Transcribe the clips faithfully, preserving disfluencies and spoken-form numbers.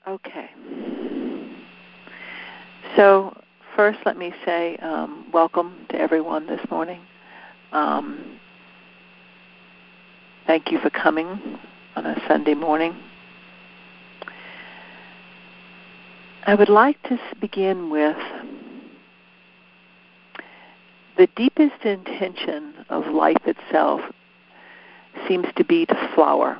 Okay. So first let me say um, welcome to everyone this morning. Um, thank you for coming on a Sunday morning. I would like to begin with the deepest intention of life itself seems to be to flower,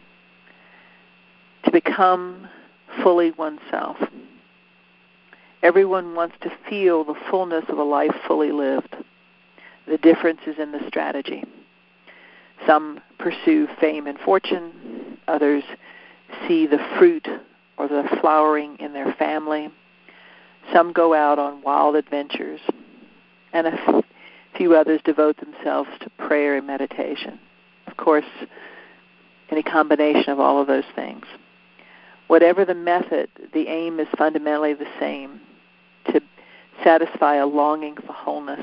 to become fully oneself. Everyone wants to feel the fullness of a life fully lived. The difference is in the strategy. Some pursue fame and fortune. Others see the fruit or the flowering in their family. Some go out on wild adventures. And a few others devote themselves to prayer and meditation. Of course, any combination of all of those things. Whatever the method, the aim is fundamentally the same, to satisfy a longing for wholeness.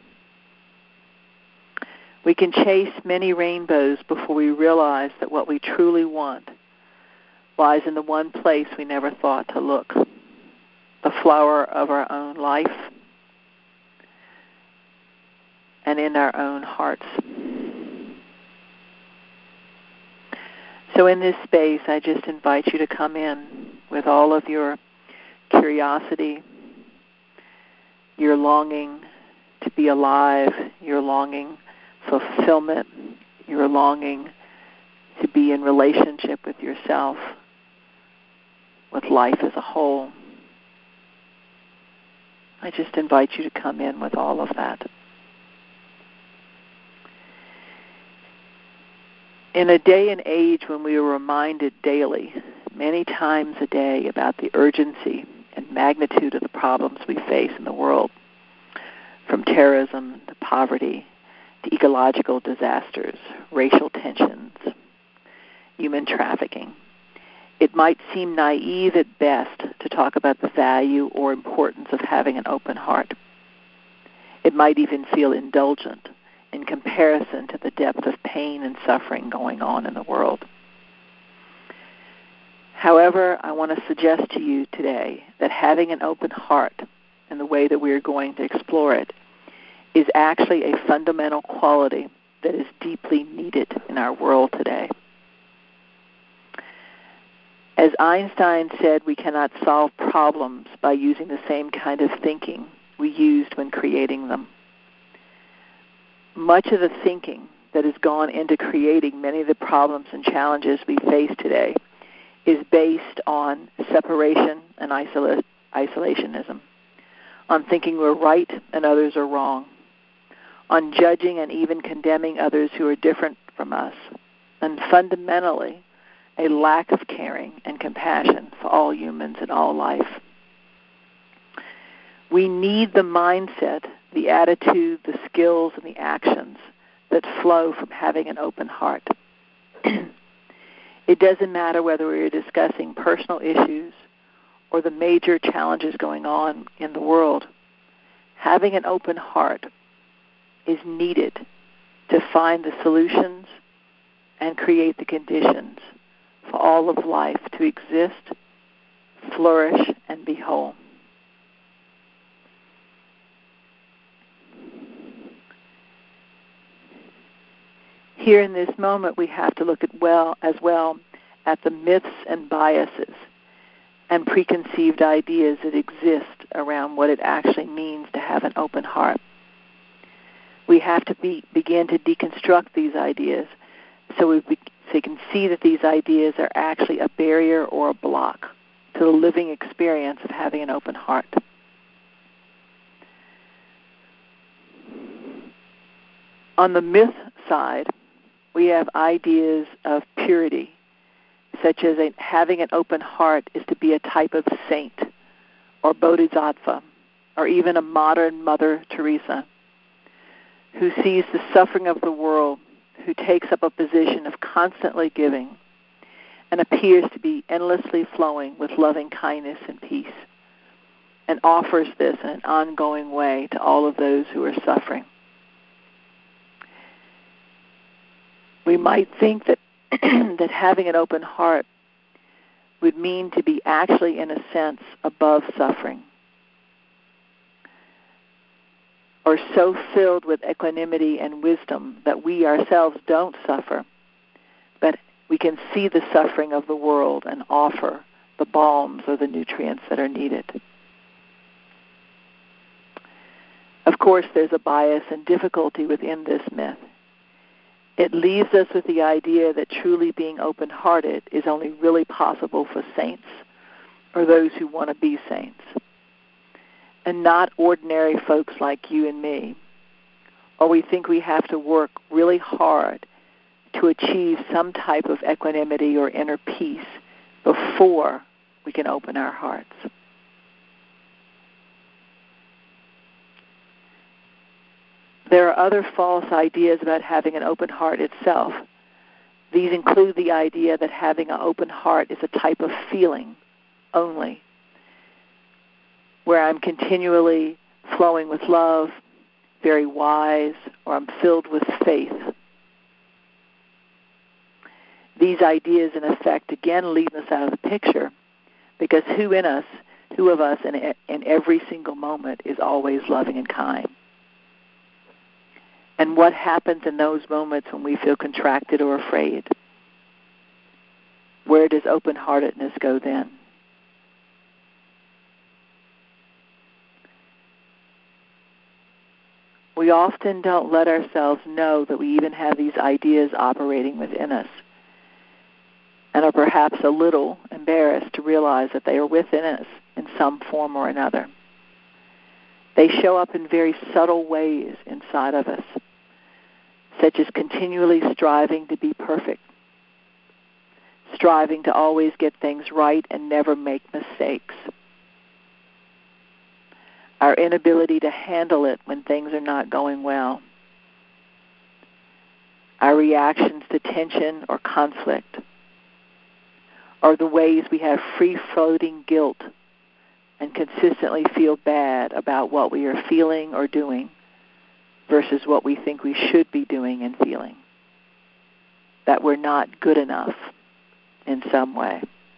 We can chase many rainbows before we realize that what we truly want lies in the one place we never thought to look, the flower of our own life and in our own hearts. So in this space, I just invite you to come in with all of your curiosity, your longing to be alive, your longing for fulfillment, your longing to be in relationship with yourself, with life as a whole. I just invite you to come in with all of that. In a day and age when we are reminded daily, many times a day, about the urgency and magnitude of the problems we face in the world, from terrorism to poverty to ecological disasters, racial tensions, human trafficking, it might seem naive at best to talk about the value or importance of having an open heart. It might even feel indulgent in comparison to the depth of pain and suffering going on in the world. However, I want to suggest to you today that having an open heart, in the way that we are going to explore it, is actually a fundamental quality that is deeply needed in our world today. As Einstein said, we cannot solve problems by using the same kind of thinking we used when creating them. Much of the thinking that has gone into creating many of the problems and challenges we face today is based on separation and isola- isolationism, on thinking we're right and others are wrong, on judging and even condemning others who are different from us, and fundamentally a lack of caring and compassion for all humans and all life. We need the mindset, the attitude, the skills, and the actions that flow from having an open heart. It doesn't matter whether we're discussing personal issues or the major challenges going on in the world. Having an open heart is needed to find the solutions and create the conditions for all of life to exist, flourish, and be whole. Here in this moment, we have to look at well as well at the myths and biases and preconceived ideas that exist around what it actually means to have an open heart. We have to be, begin to deconstruct these ideas so we, be, so we can see that these ideas are actually a barrier or a block to the living experience of having an open heart. On the myth side, we have ideas of purity, such as a, having an open heart is to be a type of saint or bodhisattva, or even a modern Mother Teresa, who sees the suffering of the world, who takes up a position of constantly giving and appears to be endlessly flowing with loving kindness and peace, and offers this in an ongoing way to all of those who are suffering. We might think that that having an open heart would mean to be actually, in a sense, above suffering, or so filled with equanimity and wisdom that we ourselves don't suffer, but we can see the suffering of the world and offer the balms or the nutrients that are needed. Of course, there's a bias and difficulty within this myth. It leaves us with the idea that truly being open-hearted is only really possible for saints or those who want to be saints, and not ordinary folks like you and me. Or we think we have to work really hard to achieve some type of equanimity or inner peace before we can open our hearts. There are other false ideas about having an open heart itself. These include the idea that having an open heart is a type of feeling only, where I'm continually flowing with love, very wise, or I'm filled with faith. These ideas, in effect, again leave us out of the picture, because who in us, who of us in, in every single moment is always loving and kind? And what happens in those moments when we feel contracted or afraid? Where does open-heartedness go then? We often don't let ourselves know that we even have these ideas operating within us, and are perhaps a little embarrassed to realize that they are within us in some form or another. They show up in very subtle ways inside of us, such as continually striving to be perfect, striving to always get things right and never make mistakes, our inability to handle it when things are not going well, our reactions to tension or conflict, or the ways we have free-floating guilt and consistently feel bad about what we are feeling or doing versus what we think we should be doing and feeling, that we're not good enough in some way.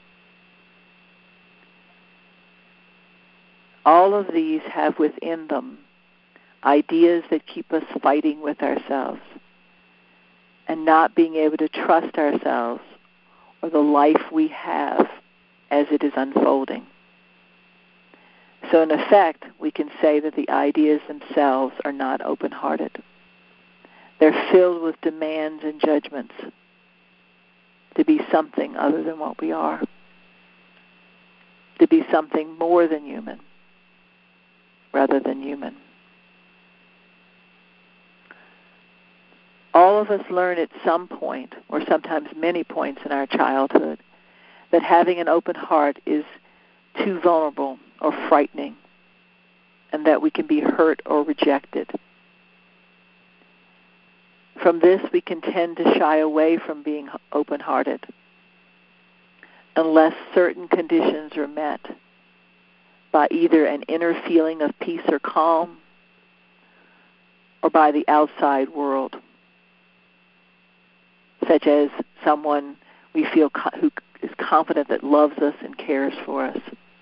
All of these have within them ideas that keep us fighting with ourselves and not being able to trust ourselves or the life we have as it is unfolding. So in effect, we can say that the ideas themselves are not open-hearted. They're filled with demands and judgments to be something other than what we are, to be something more than human rather than human. All of us learn at some point, or sometimes many points in our childhood, that having an open heart is too vulnerable or frightening, and that we can be hurt or rejected. From this, we can tend to shy away from being open-hearted unless certain conditions are met by either an inner feeling of peace or calm or by the outside world, such as someone we feel co- who is confident that loves us and cares for us.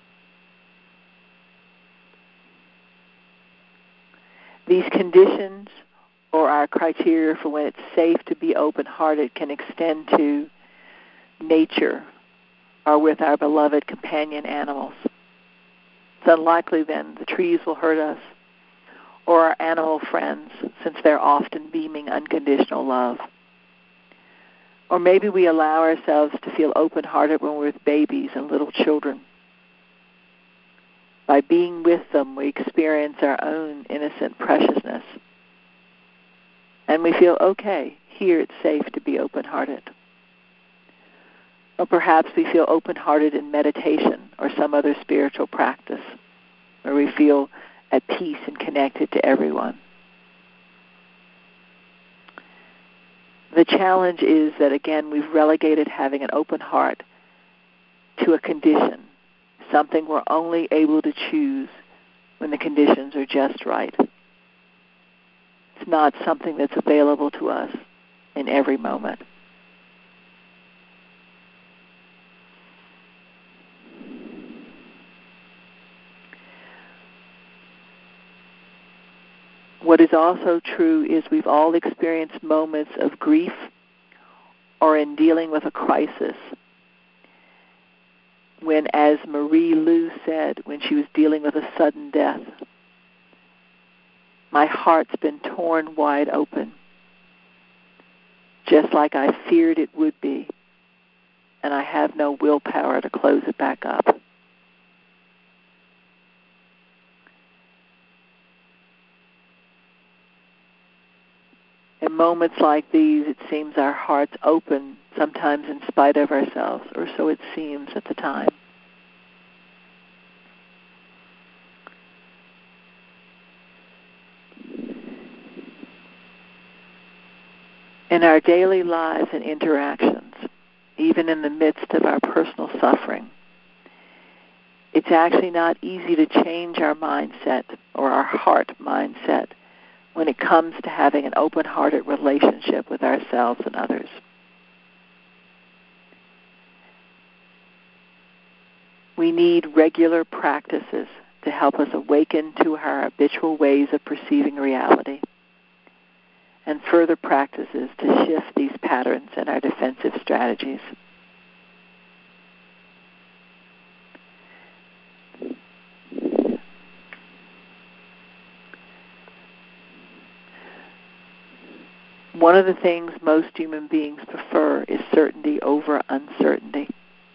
These conditions, or our criteria for when it's safe to be open-hearted, can extend to nature or with our beloved companion animals. It's unlikely then the trees will hurt us, or our animal friends, since they're often beaming unconditional love. Or maybe we allow ourselves to feel open-hearted when we're with babies and little children. By being with them, we experience our own innocent preciousness. And we feel, okay, here it's safe to be open-hearted. Or perhaps we feel open-hearted in meditation or some other spiritual practice, where we feel at peace and connected to everyone. The challenge is that, again, we've relegated having an open heart to a condition, something we're only able to choose when the conditions are just right. It's not something that's available to us in every moment. What is also true is we've all experienced moments of grief or in dealing with a crisis when, as Marie Lu said when she was dealing with a sudden death, my heart's been torn wide open, just like I feared it would be, and I have no willpower to close it back up. In moments like these, it seems our hearts open, sometimes in spite of ourselves, or so it seems at the time. In our daily lives and interactions, even in the midst of our personal suffering, it's actually not easy to change our mindset or our heart mindset when it comes to having an open-hearted relationship with ourselves and others. We need regular practices to help us awaken to our habitual ways of perceiving reality, and further practices to shift these patterns and our defensive strategies. One of the things most human beings prefer is certainty over uncertainty.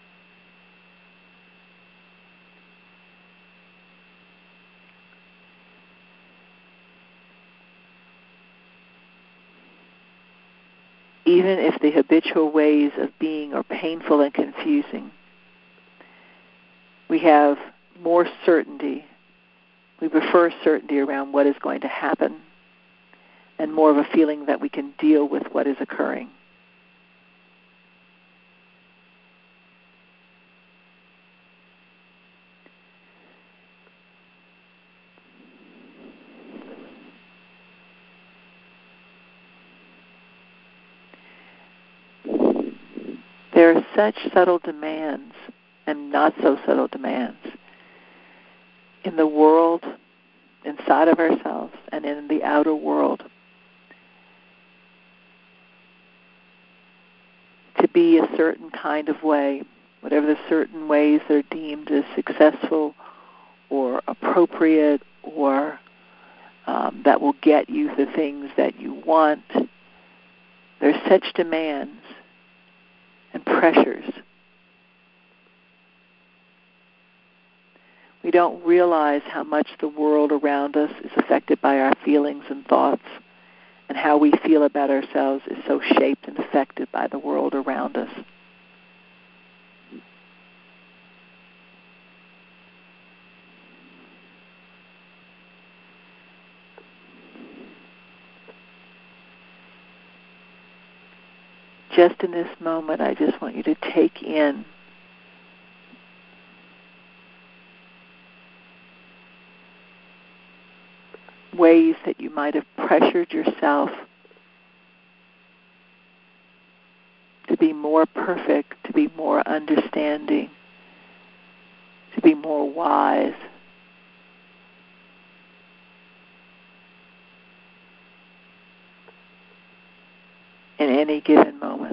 Even if the habitual ways of being are painful and confusing, we have more certainty. We prefer certainty around what is going to happen, and more of a feeling that we can deal with what is occurring. There are such subtle demands and not so subtle demands in the world, inside of ourselves, and in the outer world, to be a certain kind of way, whatever the certain ways that are deemed as successful or appropriate or um, that will get you the things that you want. There's such demands and pressures. We don't realize how much the world around us is affected by our feelings and thoughts, and how we feel about ourselves is so shaped and affected by the world around us. Just in this moment, I just want you to take in ways that you might have pressured yourself to be more perfect, to be more understanding, to be more wise. In any given moment.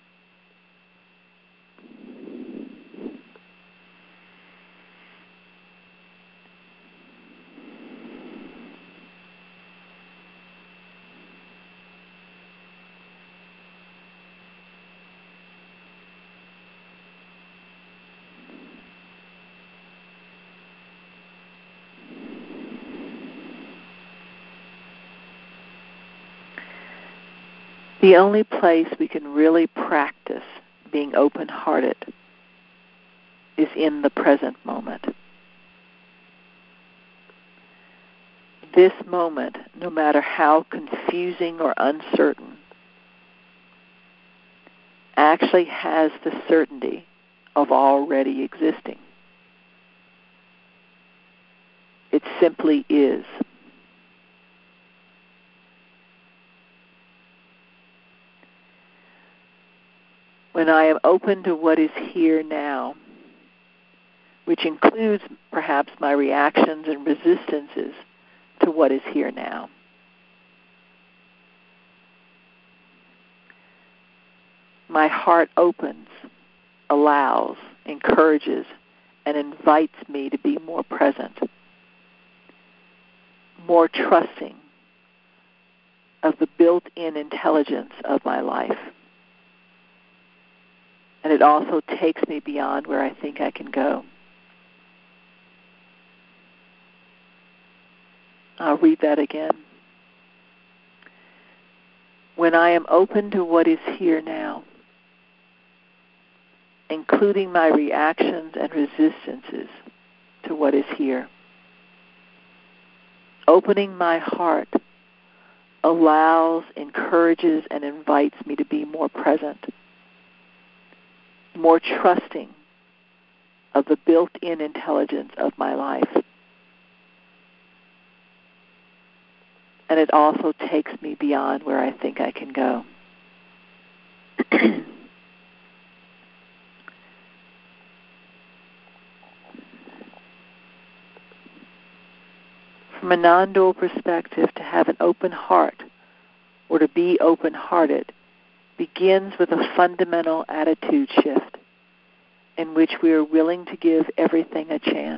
The only place we can really practice being open-hearted is in the present moment. This moment, no matter how confusing or uncertain, actually has the certainty of already existing. It simply is. When I am open to what is here now, which includes perhaps my reactions and resistances to what is here now, my heart opens, allows, encourages, and invites me to be more present, more trusting of the built-in intelligence of my life. And it also takes me beyond where I think I can go. I'll read that again. When I am open to what is here now, including my reactions and resistances to what is here, opening my heart allows, encourages, and invites me to be more present, more trusting of the built-in intelligence of my life. And it also takes me beyond where I think I can go. From a non-dual perspective, to have an open heart or to be open-hearted begins with a fundamental attitude shift in which we are willing to give everything a chance,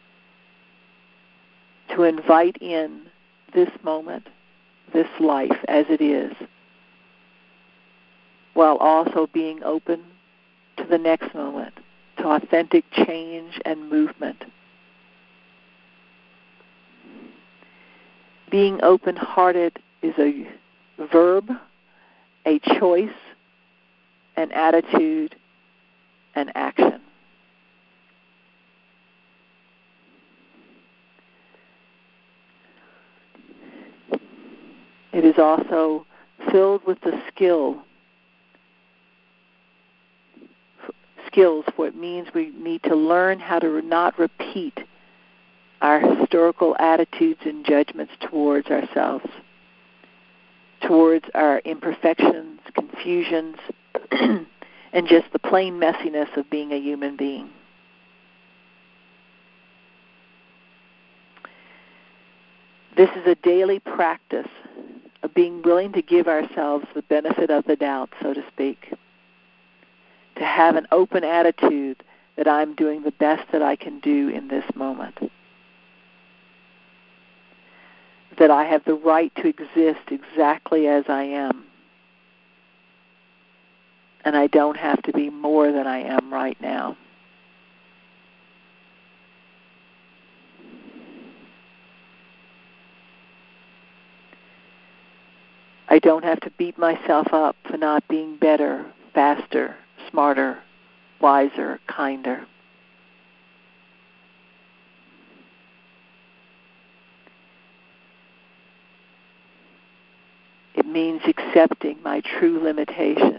to invite in this moment, this life as it is, while also being open to the next moment, to authentic change and movement. Being open-hearted is a verb, a choice, an attitude, an action. It is also filled with the skill, skills, for it means we need to learn how to not repeat our historical attitudes and judgments towards ourselves, towards our imperfections, confusions, and just the plain messiness of being a human being. This is a daily practice of being willing to give ourselves the benefit of the doubt, so to speak, to have an open attitude that I'm doing the best that I can do in this moment, that I have the right to exist exactly as I am, and I don't have to be more than I am right now. I don't have to beat myself up for not being better, faster, smarter, wiser, kinder. It means accepting my true limitations.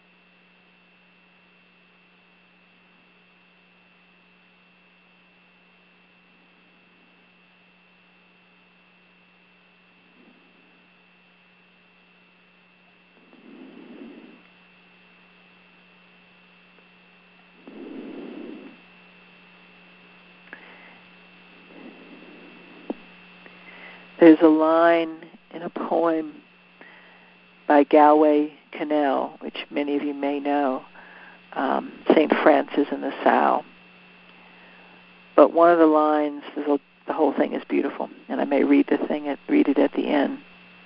There's a line in a poem by Galway Kinnell, which many of you may know, um, Saint Francis and the Sow. But one of the lines, the whole thing is beautiful, and I may read the thing, at, read it at the end.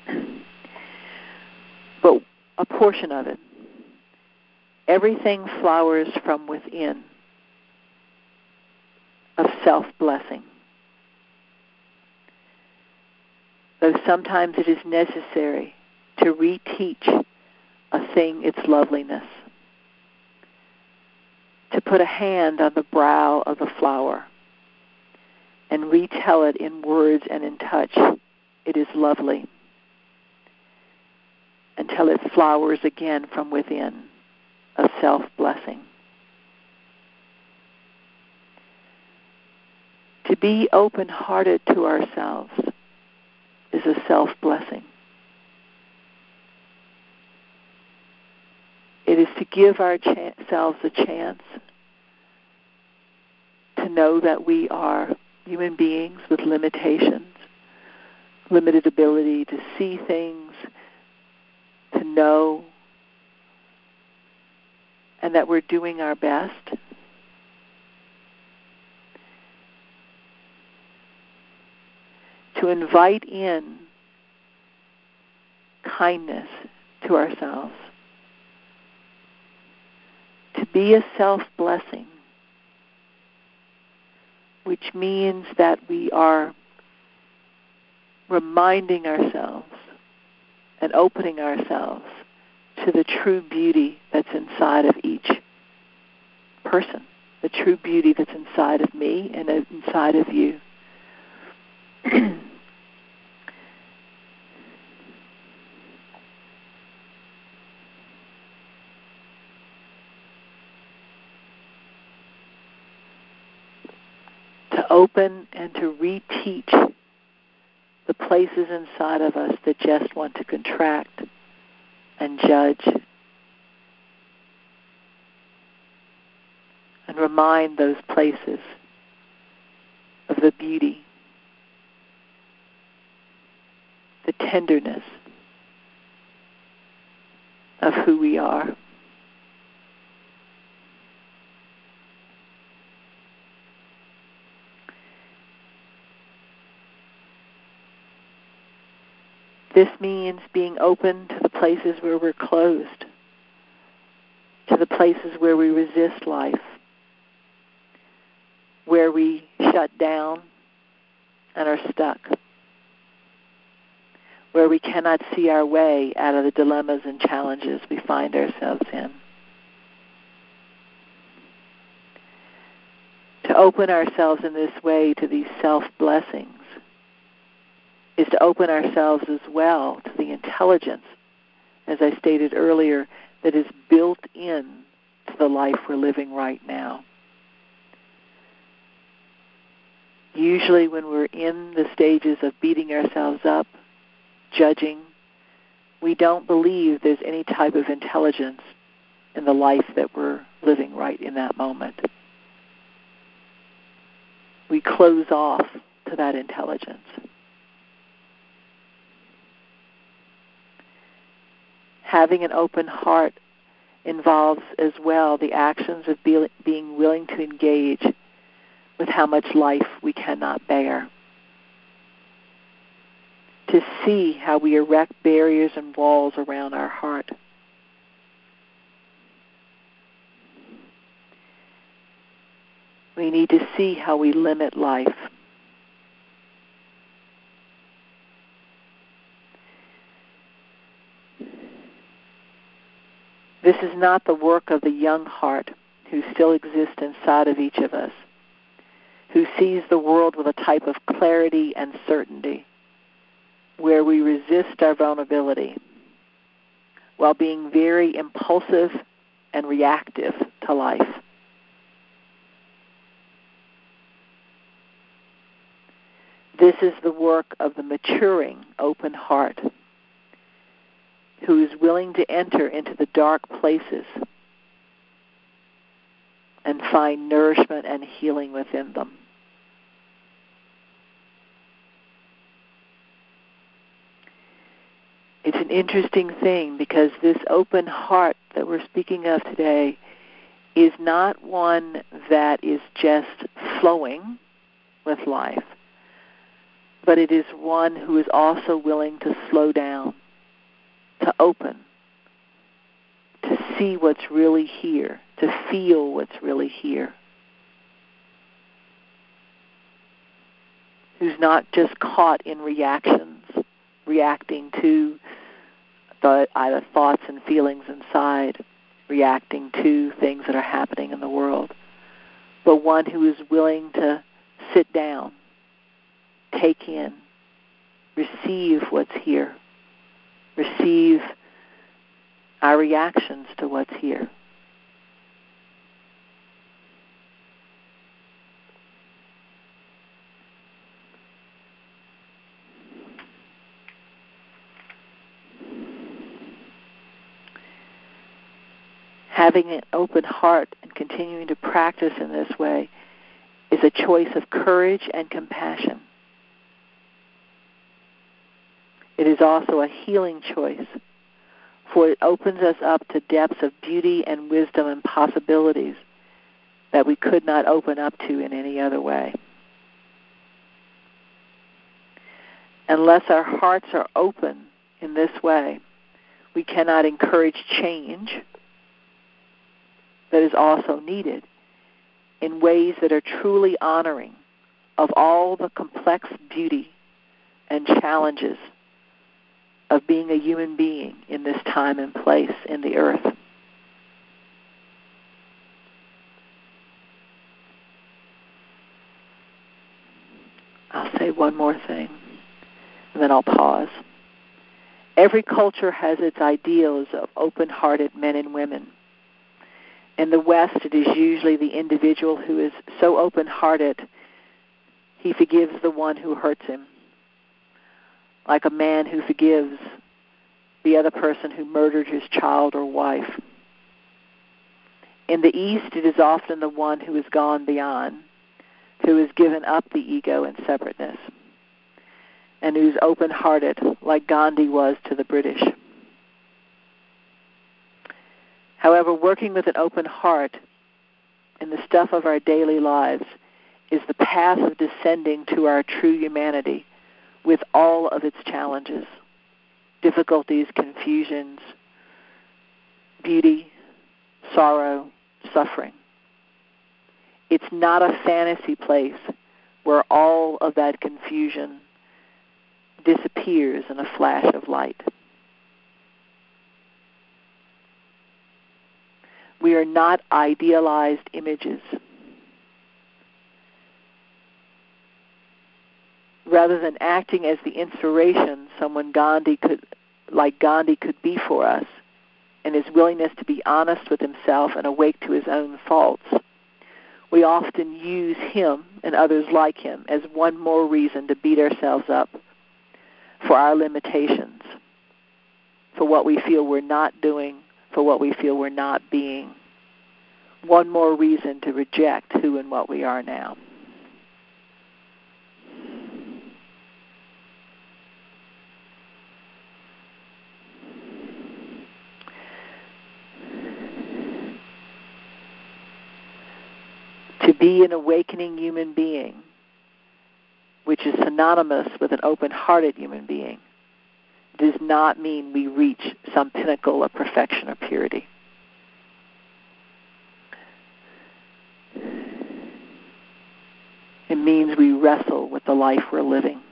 But a portion of it: everything flowers from within, of self-blessing. Though sometimes it is necessary to reteach a thing its loveliness, to put a hand on the brow of the flower and retell it in words and in touch, it is lovely, until it flowers again from within, of self-blessing. To be open-hearted to ourselves is a self-blessing. It is to give ourselves a chance to know that we are human beings with limitations, limited ability to see things, to know, and that we're doing our best. To invite in kindness to ourselves. To be a self-blessing, which means that we are reminding ourselves and opening ourselves to the true beauty that's inside of each person, the true beauty that's inside of me and inside of you. To open and to reteach the places inside of us that just want to contract and judge, and remind those places of the beauty, the tenderness of who we are. This means being open to the places where we're closed, to the places where we resist life, where we shut down and are stuck, where we cannot see our way out of the dilemmas and challenges we find ourselves in. To open ourselves in this way to these self-blessings is to open ourselves as well to the intelligence, as I stated earlier, that is built in to the life we're living right now. Usually when we're in the stages of beating ourselves up, judging, we don't believe there's any type of intelligence in the life that we're living right in that moment. We close off to that intelligence. Having an open heart involves as well the actions of be, being willing to engage with how much life we cannot bear. To see how we erect barriers and walls around our heart. We need to see how we limit life. This is not the work of the young heart who still exists inside of each of us, who sees the world with a type of clarity and certainty, where we resist our vulnerability while being very impulsive and reactive to life. This is the work of the maturing open heart, who is willing to enter into the dark places and find nourishment and healing within them. It's an interesting thing because this open heart that we're speaking of today is not one that is just flowing with life, but it is one who is also willing to slow down, to open, to see what's really here, to feel what's really here. Who's not just caught in reactions, reacting to the either thoughts and feelings inside, reacting to things that are happening in the world, but one who is willing to sit down, take in, receive what's here, receive our reactions to what's here. Having an open heart and continuing to practice in this way is a choice of courage and compassion. It is also a healing choice for it opens us up to depths of beauty and wisdom and possibilities that we could not open up to in any other way. Unless our hearts are open in this way, we cannot encourage change that is also needed in ways that are truly honoring of all the complex beauty and challenges of being a human being in this time and place in the earth. I'll say one more thing, and then I'll pause. Every culture has its ideals of open-hearted men and women. In the West, it is usually the individual who is so open-hearted, he forgives the one who hurts him, like a man who forgives the other person who murdered his child or wife. In the East, it is often the one who has gone beyond, who has given up the ego and separateness, and who's open-hearted, like Gandhi was to the British. However, working with an open heart in the stuff of our daily lives is the path of descending to our true humanity with all of its challenges, difficulties, confusions, beauty, sorrow, suffering. It's not a fantasy place where all of that confusion disappears in a flash of light. We are not idealized images. Rather than acting as the inspiration someone Gandhi could, like Gandhi could be for us, and his willingness to be honest with himself and awake to his own faults, we often use him and others like him as one more reason to beat ourselves up for our limitations, for what we feel we're not doing, for what we feel we're not being. One more reason to reject who and what we are now. To be an awakening human being, which is synonymous with an open-hearted human being, does not mean we reach some pinnacle of perfection or purity. It means we wrestle with the life we're living.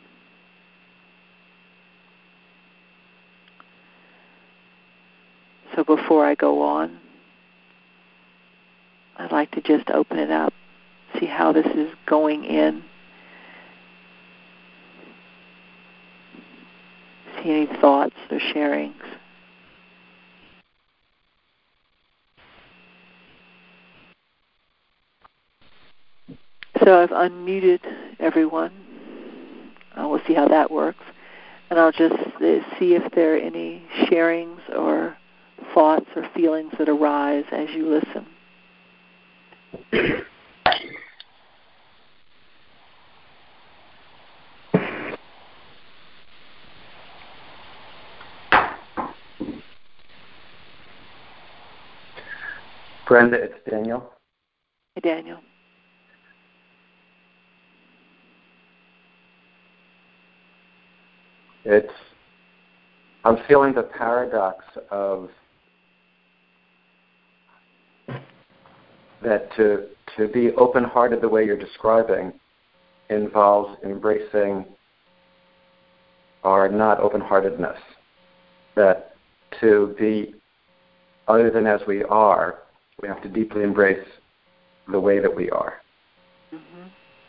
So before I go on, I'd like to just open it up, see how this is going in. See any thoughts or sharings. So I've unmuted everyone. Uh, we'll see how that works. And I'll just uh, see if there are any sharings or thoughts or feelings that arise as you listen. Brenda, it's Daniel. Hey, Daniel. It's, I'm feeling the paradox of that to to be open-hearted the way you're describing involves embracing our not open-heartedness. That to be other than as we are, we have to deeply embrace the way that we are. Mm-hmm.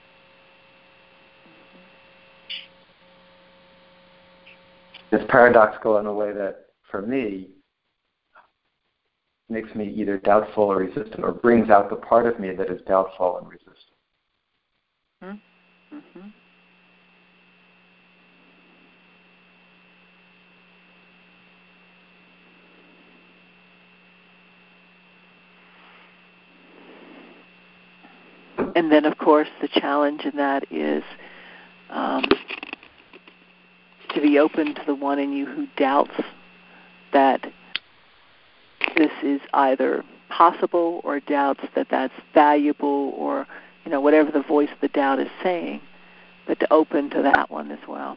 It's paradoxical in a way that, for me, makes me either doubtful or resistant, or brings out the part of me that is doubtful and resistant. Mm-hmm. And then, of course, the challenge in that is um, to be open to the one in you who doubts that this is either possible, or doubts that that's valuable, or, you know, whatever the voice of the doubt is saying, but to open to that one as well.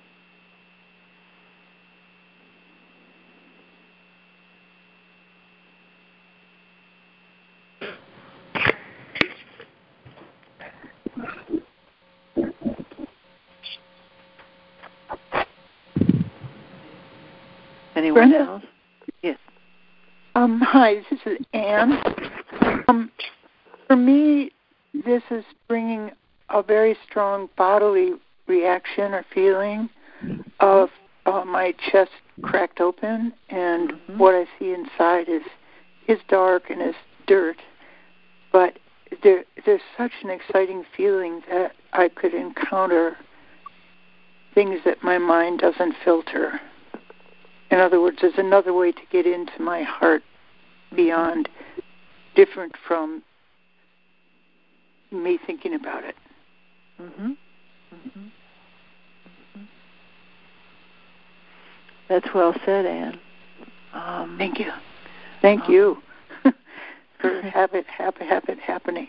Anyone Brenda? else? Yes. Um, hi, this is Anne. Um, for me, this is bringing a very strong bodily reaction or feeling of uh, my chest cracked open, and mm-hmm. what I see inside is is dark and is dirt. But there, there's such an exciting feeling that I could encounter things that my mind doesn't filter. In other words, there's another way to get into my heart beyond, different from me thinking about it. Mm-hmm. Mm-hmm. Mm-hmm. That's well said, Anne. Um, Thank you. Thank um, you for have it, have it, have it happening.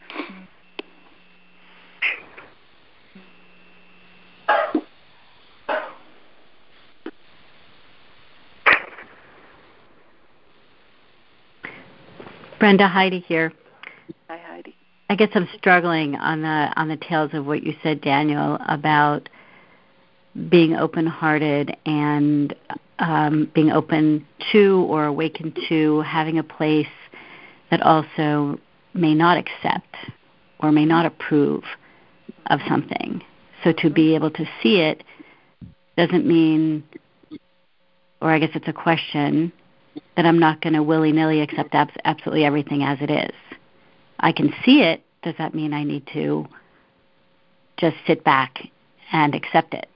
Brenda, Heidi here. Hi, Heidi. I guess I'm struggling on the on the tails of what you said, Daniel, about being open-hearted and um, being open to or awakened to having a place that also may not accept or may not approve of something. So to be able to see it doesn't mean, or I guess it's a question, that I'm not going to willy-nilly accept abs- absolutely everything as it is. I can see it. Does that mean I need to just sit back and accept it?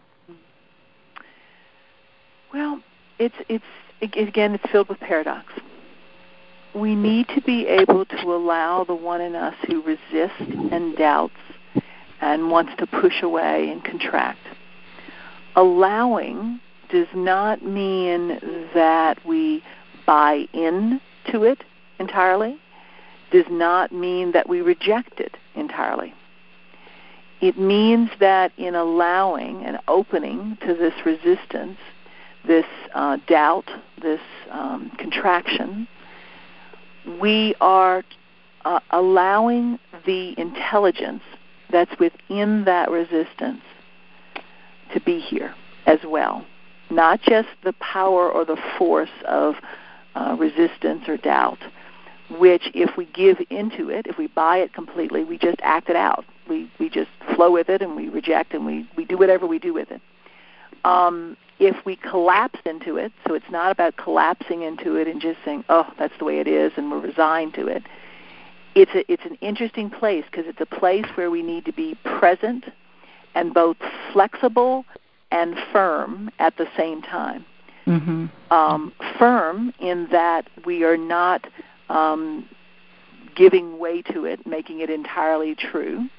Well, it's it's again, it's filled with paradox. We need to be able to allow the one in us who resists and doubts and wants to push away and contract. Allowing does not mean that we buy into it entirely, does not mean that we reject it entirely. It means that in allowing and opening to this resistance, this uh, doubt, this um, contraction, we are uh, allowing the intelligence that's within that resistance to be here as well. Not just the power or the force of uh, resistance or doubt, which if we give into it, if we buy it completely, we just act it out. We we just flow with it and we reject and we, we do whatever we do with it. Um, if we collapse into it, so it's not about collapsing into it and just saying, oh, that's the way it is and we're resigned to it. It's a, it's an interesting place because it's a place where we need to be present and both flexible and firm at the same time. Mm-hmm. Um, firm in that we are not um, giving way to it, making it entirely true.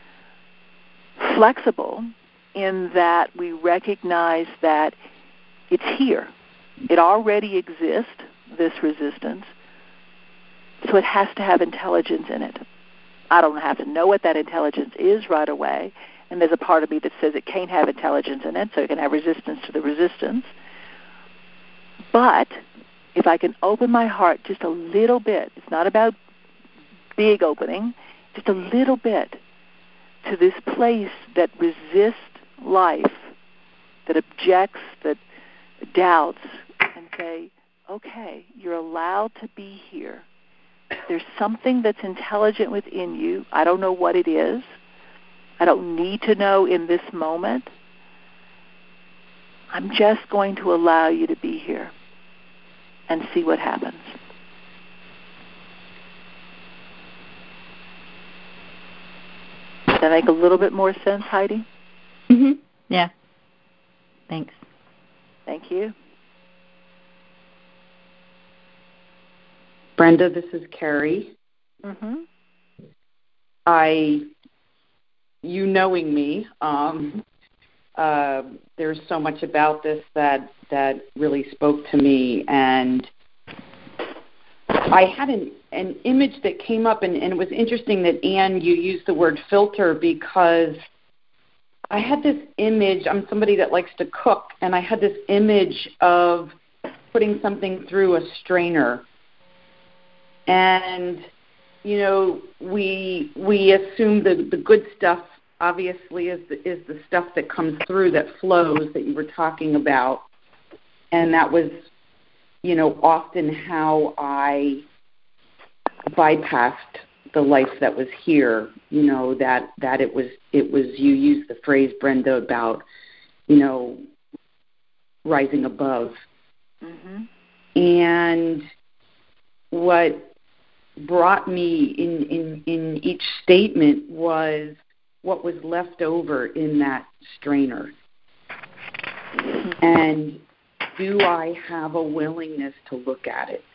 Flexible in that we recognize that it's here. It already exists, this resistance, so it has to have intelligence in it. I don't have to know what that intelligence is right away. And there's a part of me that says it can't have intelligence in it, so it can have resistance to the resistance. But if I can open my heart just a little bit, it's not about big opening, just a little bit to this place that resists life, that objects, that doubts, and say, okay, you're allowed to be here. There's something that's intelligent within you. I don't know what it is. I don't need to know in this moment. I'm just going to allow you to be here and see what happens. Does that make a little bit more sense, Heidi? Mm-hmm. Yeah. Thanks. Thank you. Brenda, this is Carrie. Mm-hmm. I... You knowing me, um, uh, there's so much about this that that really spoke to me, and I had an, an image that came up, and, and it was interesting that, Anne, you used the word filter, because I had this image. I'm somebody that likes to cook, and I had this image of putting something through a strainer. And, you know, we we assume the, the good stuff, obviously, is the, is the stuff that comes through, that flows, that you were talking about. And that was, you know, often how I bypassed the life that was here, you know, that, that it was, it was, you used the phrase, Brenda, about, you know, rising above. Mm-hmm. And what brought me in, in, in each statement was what was left over in that strainer. Mm-hmm. And do I have a willingness to look at it?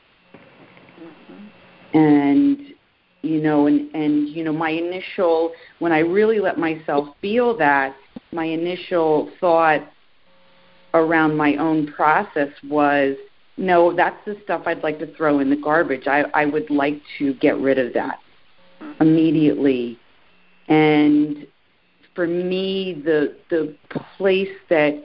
Mm-hmm. And, you know, and, and, you know, my initial, when I really let myself feel that, my initial thought around my own process was, no, that's the stuff I'd like to throw in the garbage. I, I would like to get rid of that immediately. And for me, the the place that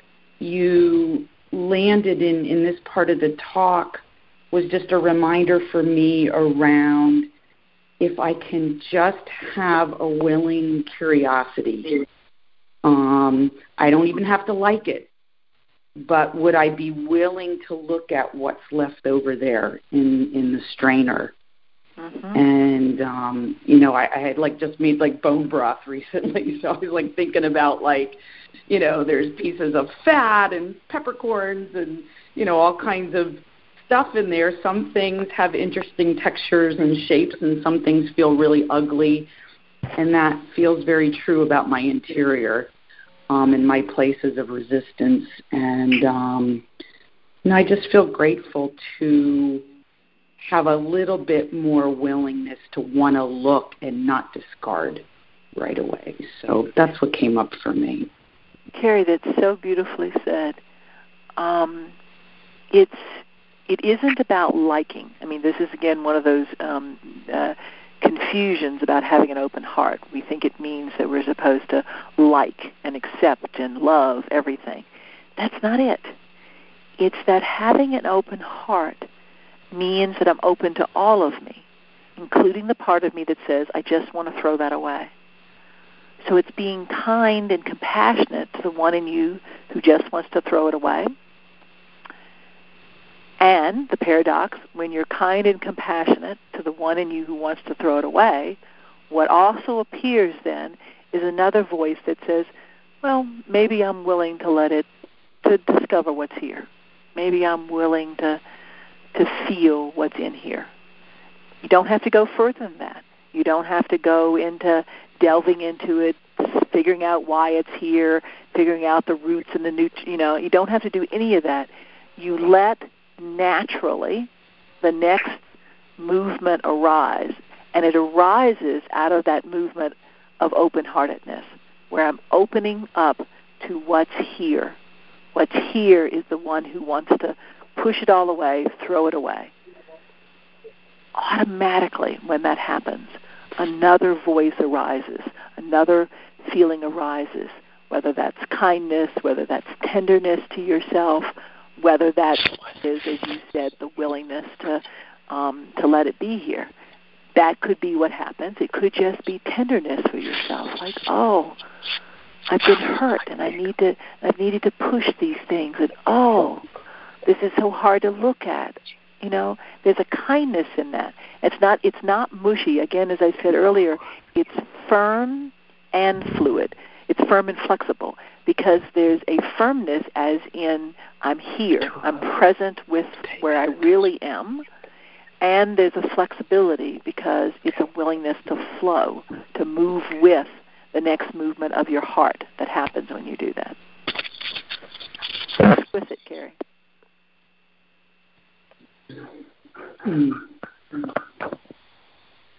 you landed in, in this part of the talk was just a reminder for me around, if I can just have a willing curiosity. Um, I don't even have to like it, but would I be willing to look at what's left over there in, in the strainer? Mm-hmm. And, um, you know, I, I had, like, just made, like, bone broth recently, so I was, like, thinking about, like, you know, there's pieces of fat and peppercorns and, you know, all kinds of stuff in there. Some things have interesting textures and shapes, and some things feel really ugly, and that feels very true about my interior. Um, and my places of resistance. And, um, you know, I just feel grateful to have a little bit more willingness to want to look and not discard right away. So that's what came up for me. Carrie, that's so beautifully said. Um, it's, it isn't about liking. I mean, this is, again, one of those um, uh, confusions about having an open heart. We think it means that we're supposed to like and accept and love everything. That's not it. It's that having an open heart means that I'm open to all of me, including the part of me that says, I just want to throw that away. So it's being kind and compassionate to the one in you who just wants to throw it away. And the paradox, when you're kind and compassionate to the one in you who wants to throw it away, what also appears then is another voice that says, well, maybe I'm willing to let it, to discover what's here. Maybe I'm willing to to feel what's in here. You don't have to go further than that. You don't have to go into delving into it, figuring out why it's here, figuring out the roots and the nut- you know, you don't have to do any of that. You let naturally the next movement arise, and it arises out of that movement of open-heartedness, where I'm opening up to what's here. What's here is the one who wants to push it all away, throw it away. Automatically, when that happens, another voice arises, another feeling arises, whether that's kindness, whether that's tenderness to yourself, whether that is, as you said, the willingness to um, to let it be here. That could be what happens. It could just be tenderness for yourself, like, oh, I've been hurt, and I need to, I've needed to push these things, and oh, this is so hard to look at. You know, there's a kindness in that. It's not, it's not mushy. Again, as I said earlier, it's firm and fluid. It's firm and flexible, because there's a firmness as in I'm here, I'm present with where I really am, and there's a flexibility because it's a willingness to flow, to move with the next movement of your heart that happens when you do that. Stick with it, Carrie.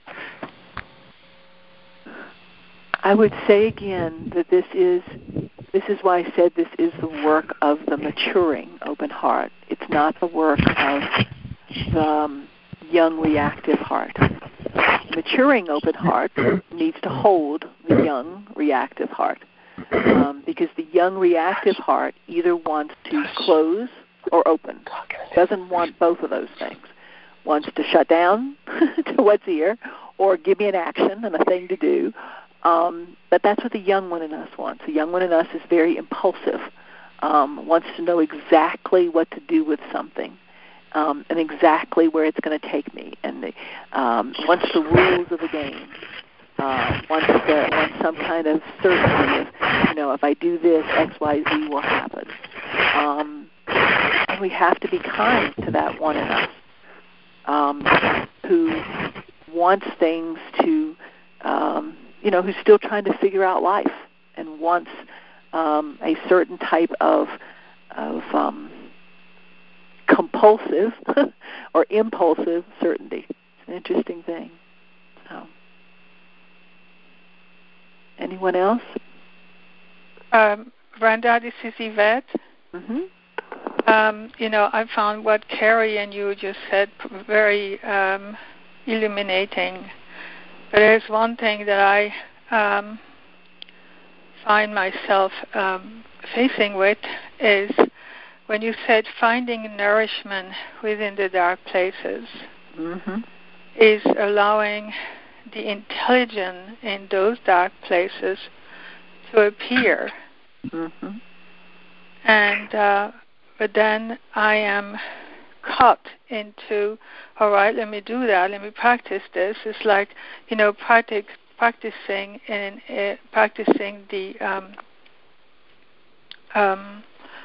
I would say again that this is This is why I said this is the work of the maturing open heart. It's not the work of the um, young reactive heart. Maturing open heart needs to hold the young reactive heart, um, because the young reactive heart either wants to close or open. Doesn't want both of those things. Wants to shut down to what's here, or give me an action and a thing to do. Um, but that's what the young one in us wants. The young one in us is very impulsive, um, wants to know exactly what to do with something, um, and exactly where it's going to take me, and the, um, wants the rules of the game. Uh, wants, the, wants some kind of certainty of, you know, if I do this, X, Y, Z will happen. Um, and we have to be kind to that one in us, um, who wants things to, um, you know, who's still trying to figure out life and wants um, a certain type of of um, compulsive or impulsive certainty. It's an interesting thing. So, anyone else? Um, Brenda, this is Yvette. Mm-hmm. Um, you know, I found what Carrie and you just said very um, illuminating. But there's one thing that I um, find myself um, facing with is when you said finding nourishment within the dark places, mm-hmm. is allowing the intelligence in those dark places to appear. Mm-hmm. And uh, but then I am caught into, all right, let me do that, let me practice this. It's like, you know, practic, practicing in uh, practicing the um, um,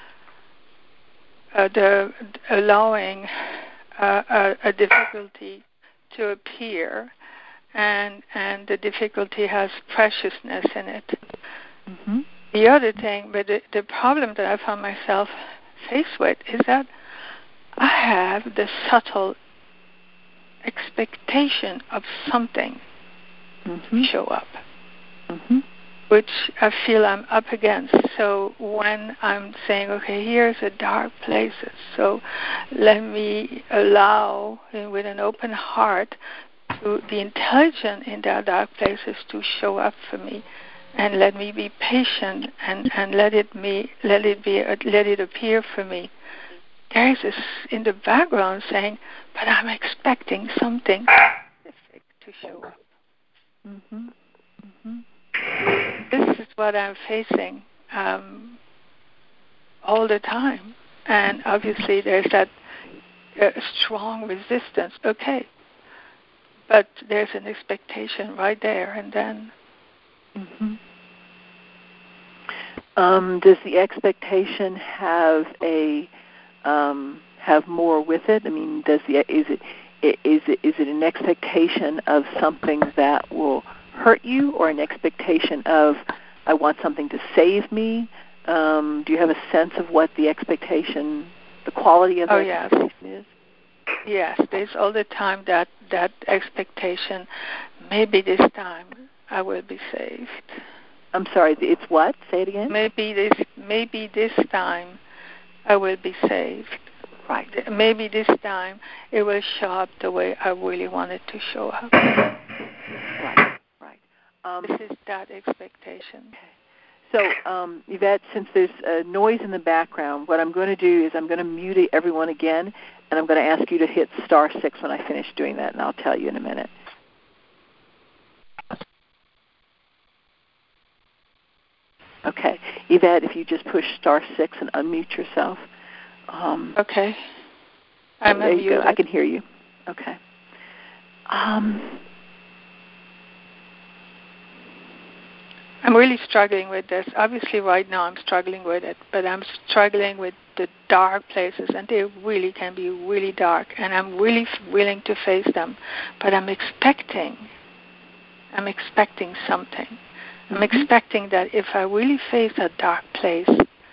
uh, the allowing uh, a, a difficulty to appear, and and the difficulty has preciousness in it. Mm-hmm. The other thing, but the, the problem that I found myself faced with is that I have the subtle expectation of something mm-hmm. to show up, mm-hmm. which I feel I'm up against. So when I'm saying, okay, here's the dark places, so let me allow, with an open heart, to the intelligence in the dark places to show up for me, and let me be patient and, and let it me let it be let it appear for me. There is this in the background saying, but I'm expecting something specific to show up. Mm-hmm. Mm-hmm. This is what I'm facing um, all the time. And obviously there's that uh, strong resistance. Okay. But there's an expectation right there and then. Mm-hmm. Um, does the expectation have a um, have more with it? I mean, does the is it is it is it an expectation of something that will hurt you, or an expectation of I want something to save me? Um, do you have a sense of what the expectation, the quality of the oh, expectation yes. is? Yes, there's all the time that that expectation. Maybe this time I will be saved. I'm sorry. It's what? Say it again. Maybe this maybe this time I will be saved. Right. Maybe this time it will show up the way I really want it to show up. Right. Right. Um, this is that expectation. Okay. So, um, Yvette, since there's a noise in the background, what I'm going to do is I'm going to mute everyone again, and I'm going to ask you to hit star six when I finish doing that, and I'll tell you in a minute. Okay. Yvette, if you just push star six and unmute yourself. Um, okay. I'm there unmuted. You go. I can hear you. Okay. Um, I'm really struggling with this. Obviously, right now I'm struggling with it, but I'm struggling with the dark places, and they really can be really dark, and I'm really willing to face them, but I'm expecting, I'm expecting something. I'm mm-hmm. expecting that if I really face a dark place,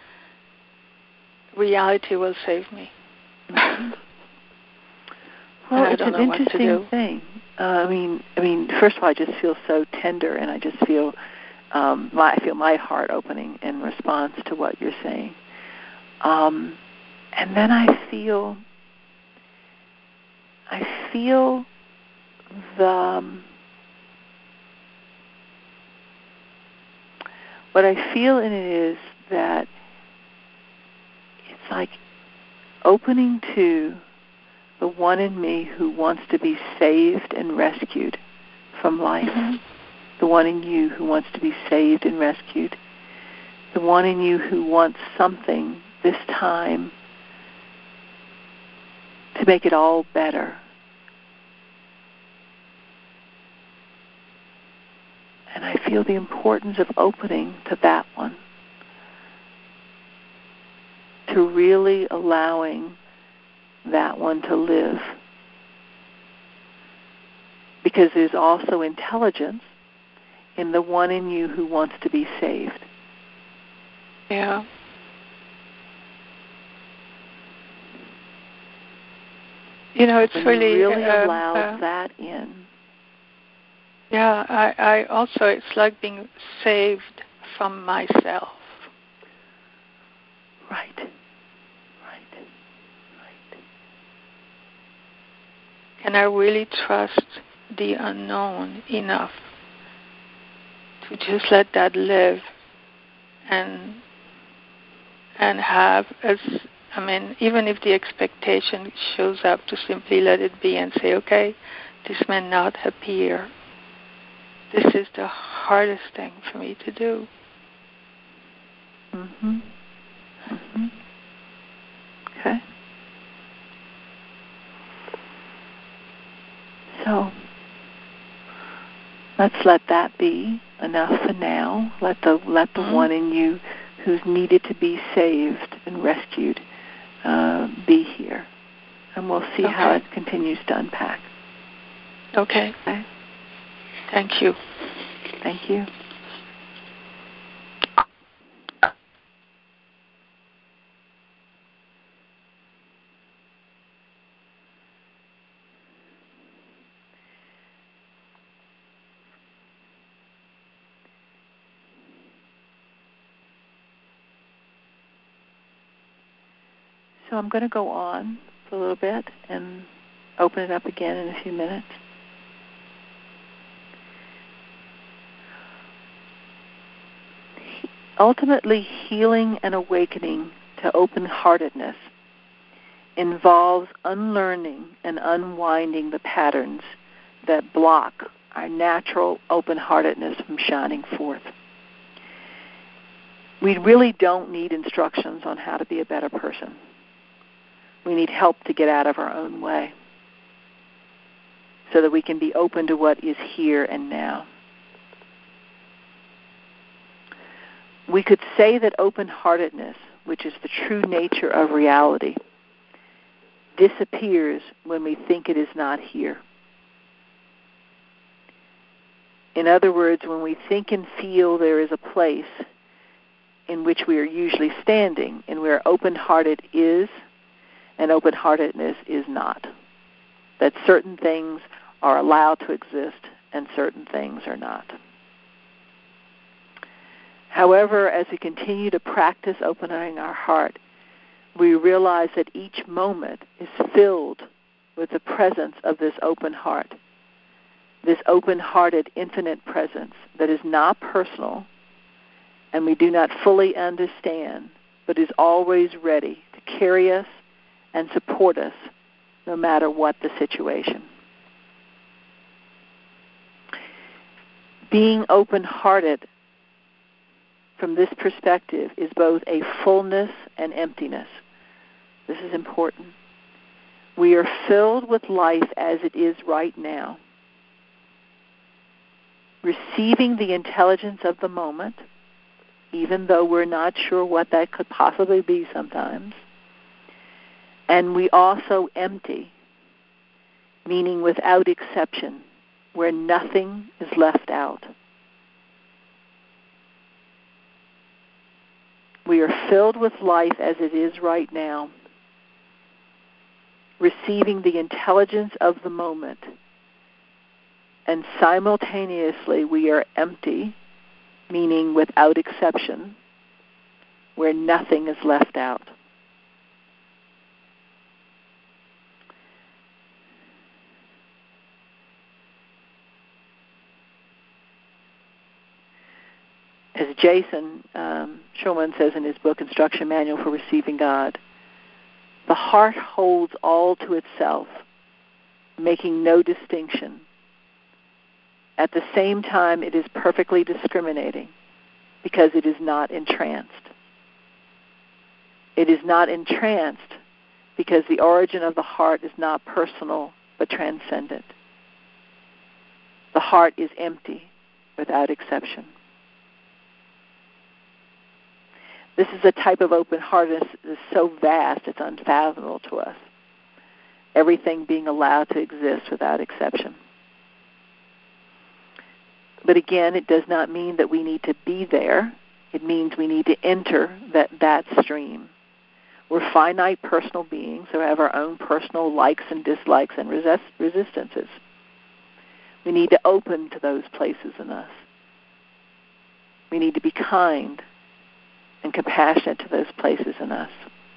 reality will save me. Mm-hmm. Well, it's an interesting thing. Uh, I mean, I mean, first of all, I just feel so tender, and I just feel Um, my, I feel my heart opening in response to what you're saying. Um, and then I feel, I feel the, um, what I feel in it is that it's like opening to the one in me who wants to be saved and rescued from life. Mm-hmm. The one in you who wants to be saved and rescued. The one in you who wants something this time to make it all better. And I feel the importance of opening to that one, to really allowing that one to live. Because there's also intelligence in the one in you who wants to be saved. Yeah. You know, it's when really you really uh, allow uh, that in. Yeah, I, I also, it's like being saved from myself. Right. Right. Right. Can I really trust the unknown enough to just let that live and and have as I mean, even if the expectation shows up, to simply let it be and say, okay, this may not appear. This is the hardest thing for me to do. Mhm. Mhm. Okay. So let's let that be enough for now. Let the let the mm-hmm. one in you who's needed to be saved and rescued uh, be here, and we'll see okay. how it continues to unpack. Okay. Okay. Thank you. Thank you. So I'm going to go on for a little bit and open it up again in a few minutes. Ultimately, healing and awakening to open-heartedness involves unlearning and unwinding the patterns that block our natural open-heartedness from shining forth. We really don't need instructions on how to be a better person. We need help to get out of our own way so that we can be open to what is here and now. We could say that open-heartedness, which is the true nature of reality, disappears when we think it is not here. In other words, when we think and feel there is a place in which we are usually standing and where open-hearted is and open-heartedness is not. That certain things are allowed to exist and certain things are not. However, as we continue to practice opening our heart, we realize that each moment is filled with the presence of this open heart, this open-hearted, infinite presence that is not personal and we do not fully understand, but is always ready to carry us and support us no matter what the situation. Being open-hearted from this perspective is both a fullness and emptiness. This is important. We are filled with life as it is right now, receiving the intelligence of the moment, even though we're not sure what that could possibly be sometimes. And we also empty, meaning without exception, where nothing is left out. We are filled with life as it is right now, receiving the intelligence of the moment, and simultaneously we are empty, meaning without exception, where nothing is left out. As Jason um, Schulman says in his book, Instruction Manual for Receiving God, the heart holds all to itself, making no distinction. At the same time, it is perfectly discriminating because it is not entranced. It is not entranced because the origin of the heart is not personal but transcendent. The heart is empty without exception. This is a type of open-heartedness that is so vast it's unfathomable to us. Everything being allowed to exist without exception. But again, it does not mean that we need to be there. It means we need to enter that, that stream. We're finite personal beings who have our own personal likes and dislikes and resist, resistances. We need to open to those places in us. We need to be kind and compassionate to those places in us.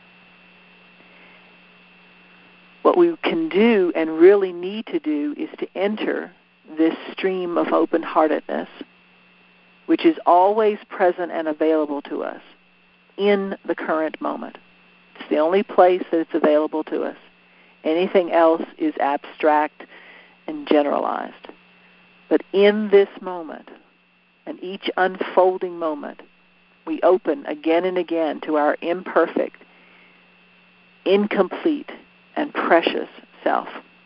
What we can do and really need to do is to enter this stream of open-heartedness, which is always present and available to us in the current moment. It's the only place that it's available to us. Anything else is abstract and generalized. But in this moment, and each unfolding moment, we open again and again to our imperfect, incomplete, and precious self.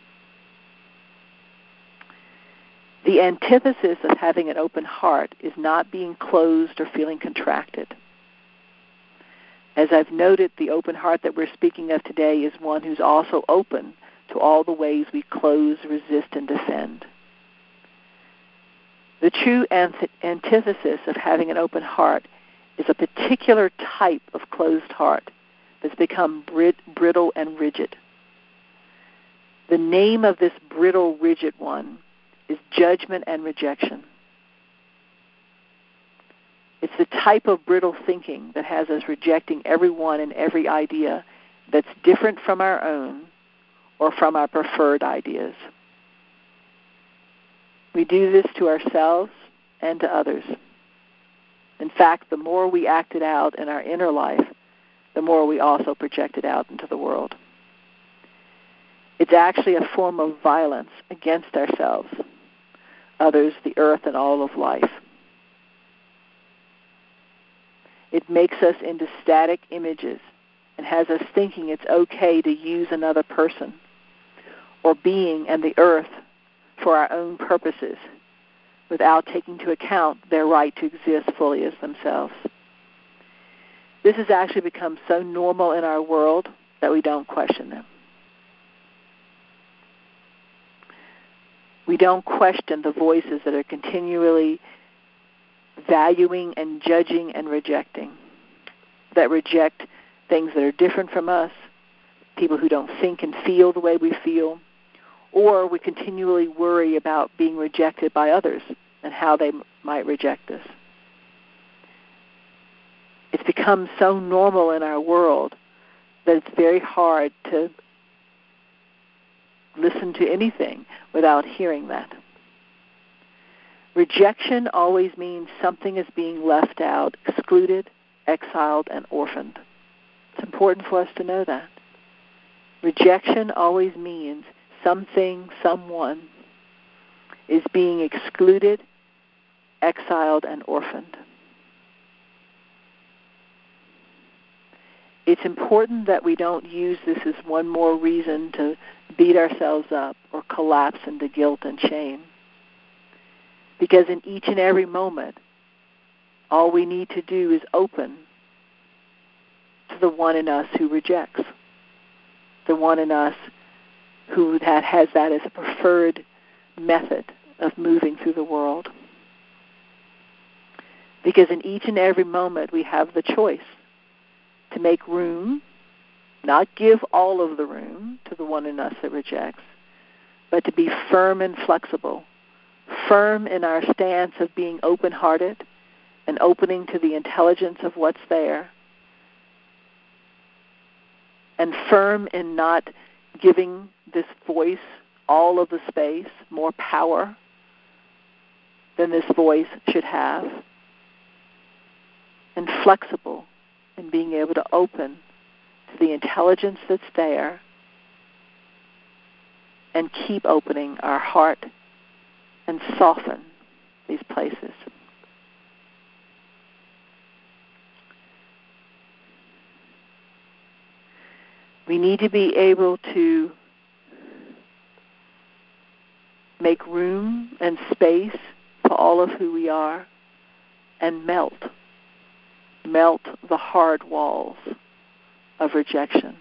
The antithesis of having an open heart is not being closed or feeling contracted. As I've noted, the open heart that we're speaking of today is one who's also open to all the ways we close, resist, and defend. The true anth- antithesis of having an open heart is a particular type of closed heart that's become brit- brittle and rigid. The name of this brittle, rigid one is judgment and rejection. It's the type of brittle thinking that has us rejecting everyone and every idea that's different from our own or from our preferred ideas. We do this to ourselves and to others. In fact, the more we act it out in our inner life, the more we also project it out into the world. It's actually a form of violence against ourselves, others, the earth, and all of life. It makes us into static images and has us thinking it's okay to use another person or being and the earth for our own purposes without taking into account their right to exist fully as themselves. This has actually become so normal in our world that we don't question them. We don't question the voices that are continually valuing and judging and rejecting, that reject things that are different from us, people who don't think and feel the way we feel, or we continually worry about being rejected by others and how they m- might reject us. It's become so normal in our world that it's very hard to listen to anything without hearing that. Rejection always means something is being left out, excluded, exiled, and orphaned. It's important for us to know that. Rejection always means something, someone is being excluded, exiled, and orphaned. It's important that we don't use this as one more reason to beat ourselves up or collapse into guilt and shame. Because in each and every moment, all we need to do is open to the one in us who rejects, the one in us who that has that as a preferred method of moving through the world. Because in each and every moment, we have the choice to make room, not give all of the room to the one in us that rejects, but to be firm and flexible, firm in our stance of being open-hearted and opening to the intelligence of what's there, and firm in not giving this voice all of the space, more power than this voice should have, and flexible in being able to open to the intelligence that's there and keep opening our heart and soften these places. We need to be able to make room and space for all of who we are and melt. Melt the hard walls of rejection.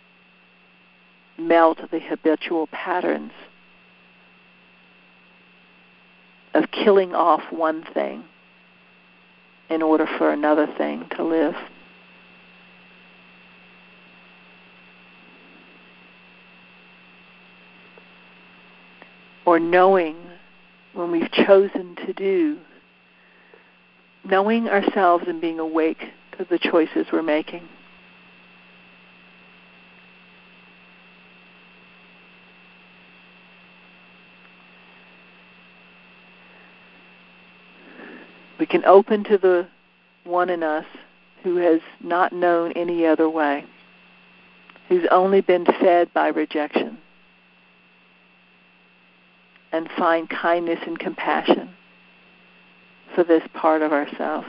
Melt the habitual patterns of killing off one thing in order for another thing to live. Or knowing when we've chosen to do, knowing ourselves and being awake to the choices we're making. We can open to the one in us who has not known any other way, who's only been fed by rejection, and find kindness and compassion for this part of ourselves.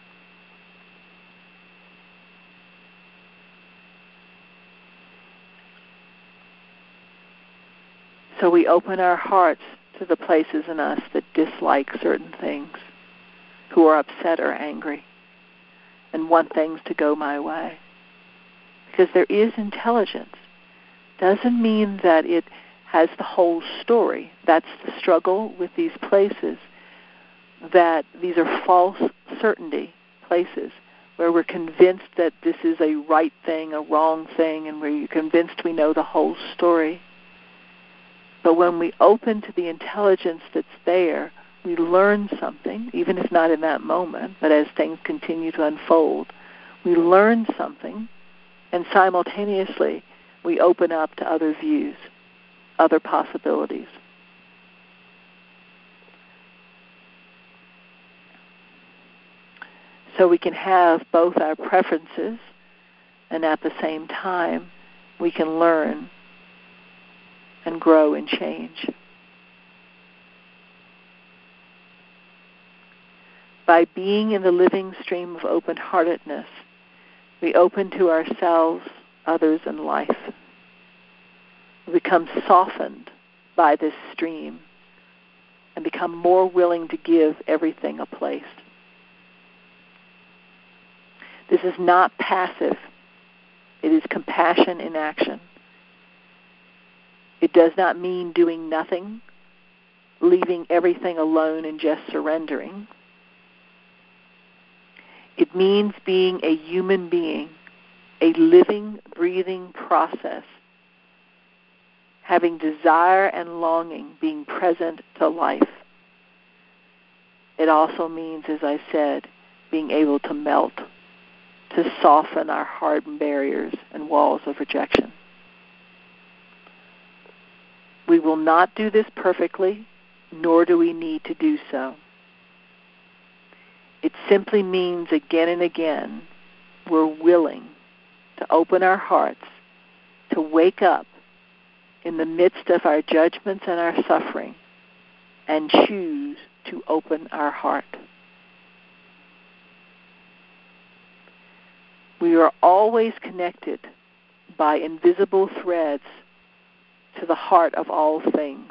So we open our hearts to the places in us that dislike certain things, who are upset or angry, and want things to go my way. Because there is intelligence. Doesn't mean that it has the whole story. That's the struggle with these places, that these are false certainty places where we're convinced that this is a right thing, a wrong thing, and we're convinced we know the whole story. But when we open to the intelligence that's there, we learn something, even if not in that moment, but as things continue to unfold, we learn something, and simultaneously we open up to other views, other possibilities. So we can have both our preferences, and at the same time we can learn and grow and change. By being in the living stream of open-heartedness, we open to ourselves, others, and life. We become softened by this stream and become more willing to give everything a place. This is not passive. It is compassion in action. It does not mean doing nothing, leaving everything alone and just surrendering. It means being a human being, a living, breathing process, having desire and longing, being present to life. It also means, as I said, being able to melt, to soften our hardened barriers and walls of rejection. We will not do this perfectly, nor do we need to do so. It simply means again and again we're willing to open our hearts, to wake up in the midst of our judgments and our suffering, and choose to open our heart. We are always connected by invisible threads to the heart of all things.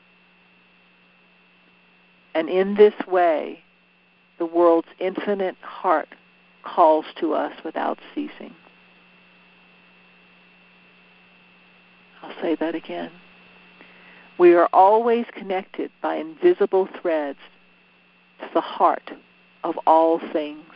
And in this way, the world's infinite heart calls to us without ceasing. I'll say that again. We are always connected by invisible threads to the heart of all things.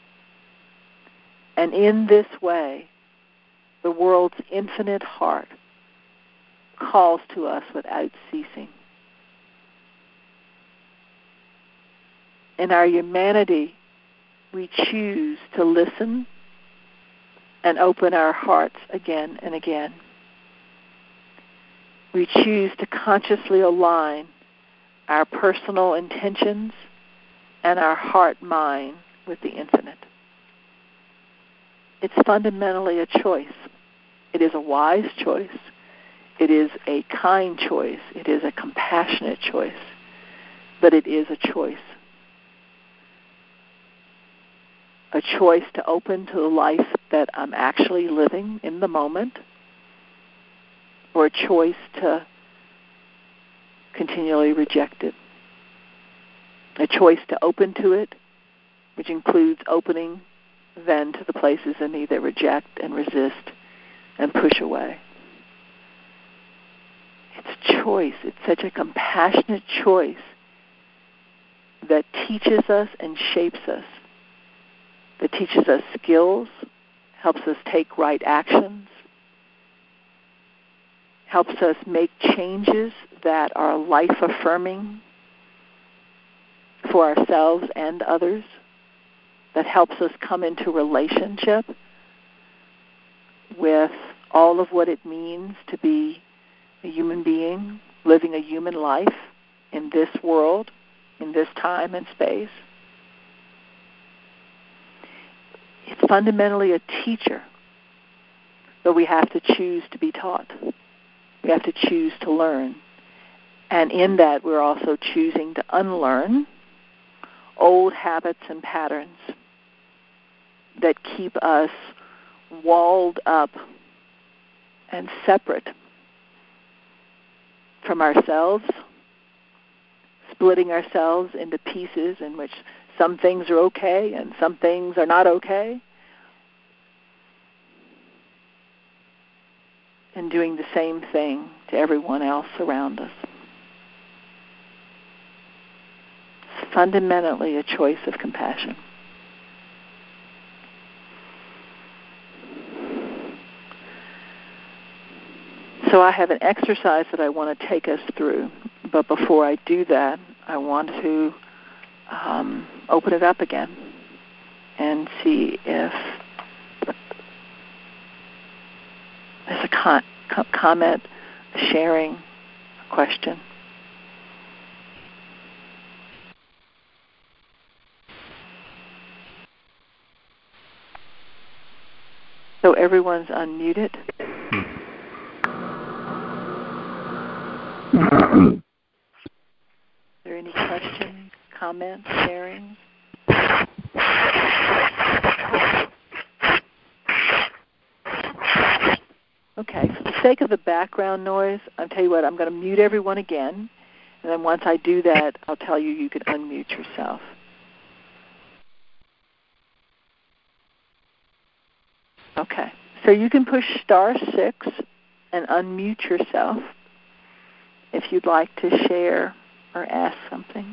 And in this way, the world's infinite heart calls to us without ceasing. In our humanity, we choose to listen and open our hearts again and again. We choose to consciously align our personal intentions and our heart-mind with the infinite. It's fundamentally a choice. It is a wise choice. It is a kind choice. It is a compassionate choice. But it is a choice. A choice to open to the life that I'm actually living in the moment, or a choice to continually reject it. A choice to open to it, which includes opening then to the places in me that reject and resist and push away. It's choice. It's such a compassionate choice that teaches us and shapes us, that teaches us skills, helps us take right actions, helps us make changes that are life-affirming for ourselves and others, that helps us come into relationship with all of what it means to be a human being, living a human life in this world, in this time and space. It's fundamentally a teacher, but we have to choose to be taught. We have to choose to learn. And in that, we're also choosing to unlearn old habits and patterns that keep us walled up and separate from ourselves, splitting ourselves into pieces in which some things are okay and some things are not okay, and doing the same thing to everyone else around us. It's fundamentally a choice of compassion. So I have an exercise that I want to take us through, but before I do that, I want to um, open it up again and see if there's a con- co- comment, a sharing, a question. So everyone's unmuted. Are there any questions, comments, sharing? Okay, for the sake of the background noise, I'll tell you what, I'm going to mute everyone again, and then once I do that, I'll tell you you can unmute yourself. Okay, so you can push star six and unmute yourself if you'd like to share or ask something.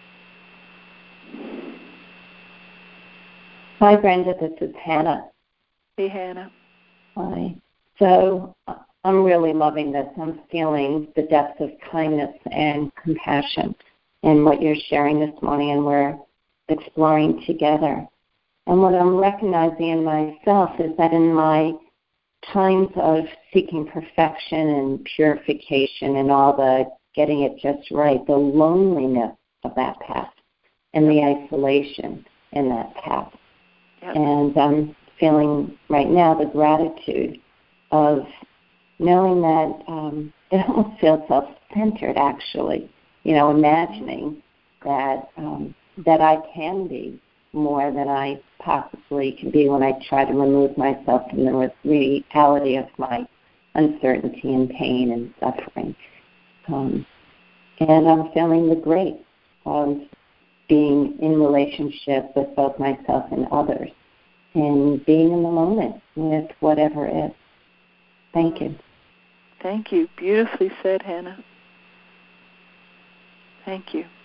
Hi, Brenda. This is Hannah. Hey, Hannah. Hi. So I'm really loving this. I'm feeling the depth of kindness and compassion in what you're sharing this morning, and we're exploring together. And what I'm recognizing in myself is that in my times of seeking perfection and purification and all the getting it just right, the loneliness of that path and the isolation in that path. Yep. And I'm feeling right now the gratitude of knowing that um, it almost feels self-centered, actually, you know, imagining that um, that I can be more than I possibly can be when I try to remove myself from the reality of my uncertainty and pain and suffering. Um, and I'm feeling the grace of being in relationship with both myself and others and being in the moment with whatever is. Thank you. Thank you. Beautifully said, Hannah. Thank you.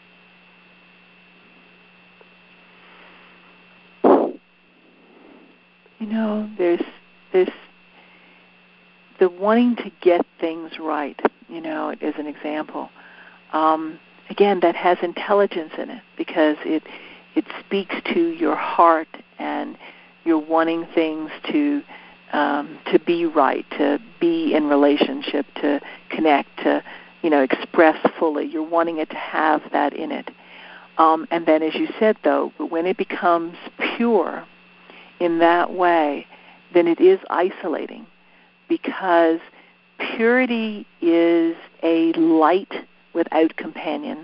You know, there's this, the wanting to get things right, you know, as an example. Um, again, that has intelligence in it because it it speaks to your heart and you're wanting things to um, to be right, to be in relationship, to connect, to you know express fully. You're wanting it to have that in it. Um, and then, as you said, though, when it becomes pure in that way, then it is isolating, because purity is a light without companions.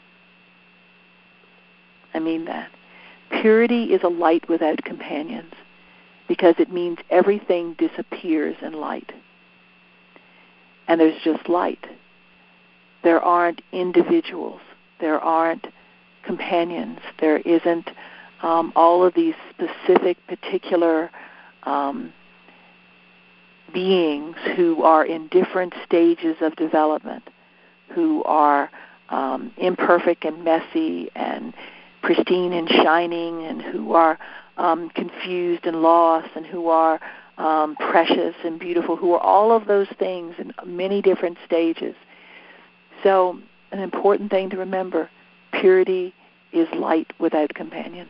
I mean that. Purity is a light without companions, because it means everything disappears in light. And there's just light. There aren't individuals. There aren't companions. There isn't um, all of these specific, particular um, beings who are in different stages of development, who are um, imperfect and messy and pristine and shining, and who are um, confused and lost, and who are um, precious and beautiful, who are all of those things in many different stages. So an important thing to remember, purity is light without companions.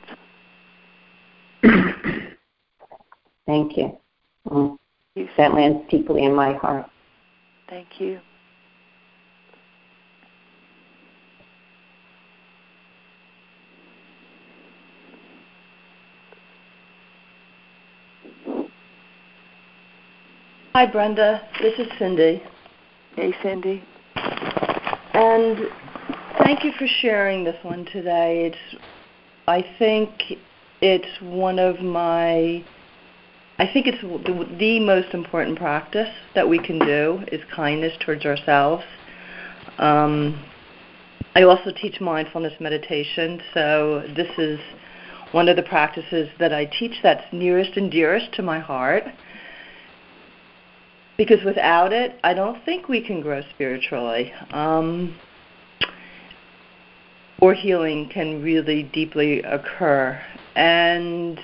Thank you. Mm. That lands deeply in my heart. Thank you. Hi, Brenda. This is Cindy. Hey, Cindy. And thank you for sharing this one today. It's, I think it's one of my, I think it's the, the most important practice that we can do is kindness towards ourselves. Um, I also teach mindfulness meditation, so this is one of the practices that I teach that's nearest and dearest to my heart. Because without it, I don't think we can grow spiritually. Um, or healing can really deeply occur. And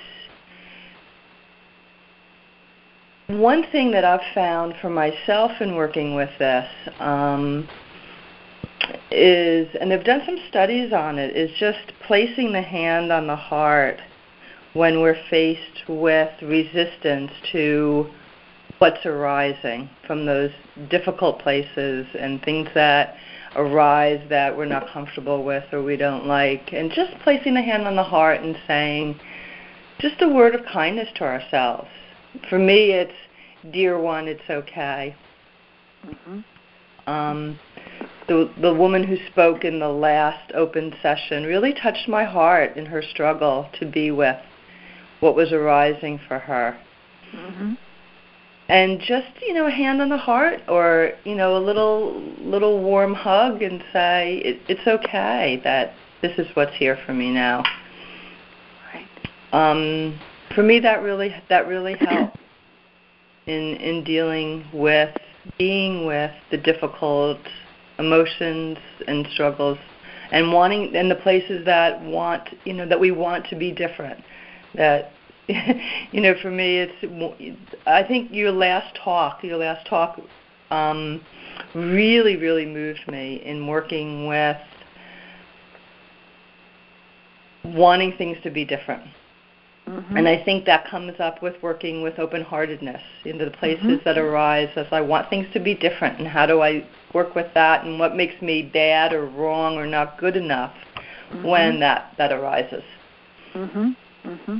one thing that I've found for myself in working with this um, is, and I've done some studies on it, is just placing the hand on the heart when we're faced with resistance to what's arising from those difficult places and things that arise that we're not comfortable with or we don't like, and just placing the hand on the heart and saying just a word of kindness to ourselves. For me, it's, dear one, it's okay. Mm-hmm. Um, the, the woman who spoke in the last open session really touched my heart in her struggle to be with what was arising for her. Mm-hmm. And just, you know, a hand on the heart, or, you know, a little little warm hug, and say, it, it's okay that this is what's here for me now. Right. Um, for me, that really that really helped in in dealing with, being with the difficult emotions and struggles, and wanting, and the places that want, you know, that we want to be different. That, you know, for me, it's, I think your last talk, your last talk um, really, really moved me in working with wanting things to be different. Mm-hmm. And I think that comes up with working with open-heartedness into the places mm-hmm. that arise as I want things to be different, and how do I work with that, and what makes me bad or wrong or not good enough mm-hmm. when that, that arises. Mm-hmm. Mm-hmm.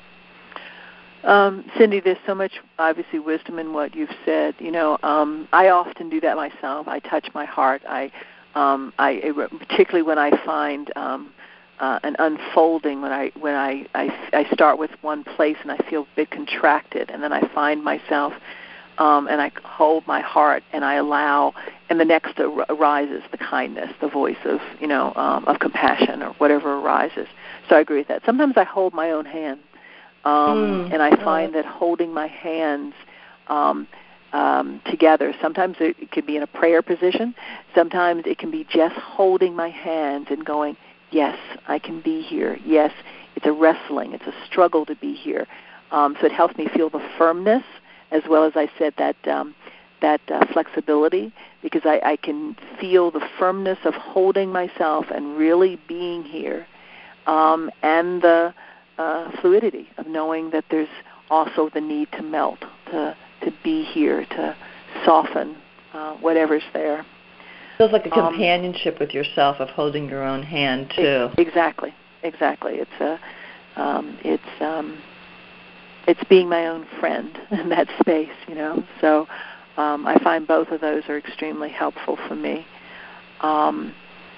Um, Cindy, there's so much, obviously, wisdom in what you've said. You know, um, I often do that myself. I touch my heart. I, um, I particularly when I find um, uh, an unfolding, when I when I, I I start with one place and I feel a bit contracted, and then I find myself, um, and I hold my heart, and I allow, and the next ar- arises the kindness, the voice of, you know, um, of compassion or whatever arises. So I agree with that. Sometimes I hold my own hand. Um, mm. And I find that holding my hands um, um, together, sometimes it, it could be in a prayer position, sometimes it can be just holding my hands and going, yes, I can be here. Yes, it's a wrestling, it's a struggle to be here. Um, so it helps me feel the firmness, as well as I said, that um, that uh, flexibility, because I, I can feel the firmness of holding myself and really being here. um, and the uh, fluidity of knowing that there's also the need to melt, to to be here, to soften uh, whatever's there. Feels like a companionship um, with yourself of holding your own hand too. Exactly, exactly. It's a, um, it's um, it's being my own friend in that space, you know. So um, I find both of those are extremely helpful for me. Um,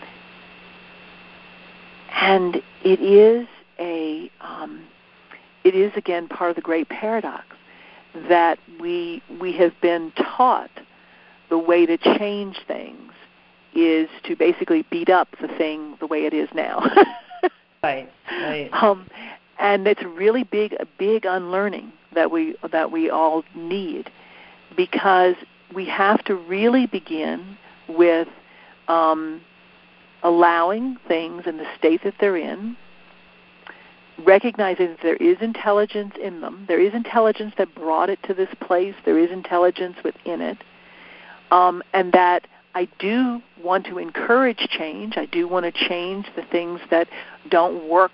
and it is a, um, it is again part of the great paradox that we we have been taught the way to change things is to basically beat up the thing the way it is now. Right, right. Um, and it's really big, a big unlearning that we that we all need, because we have to really begin with um, allowing things in the state that they're in, recognizing that there is intelligence in them. There is intelligence that brought it to this place. There is intelligence within it, um, and that I do want to encourage change. I do want to change the things that don't work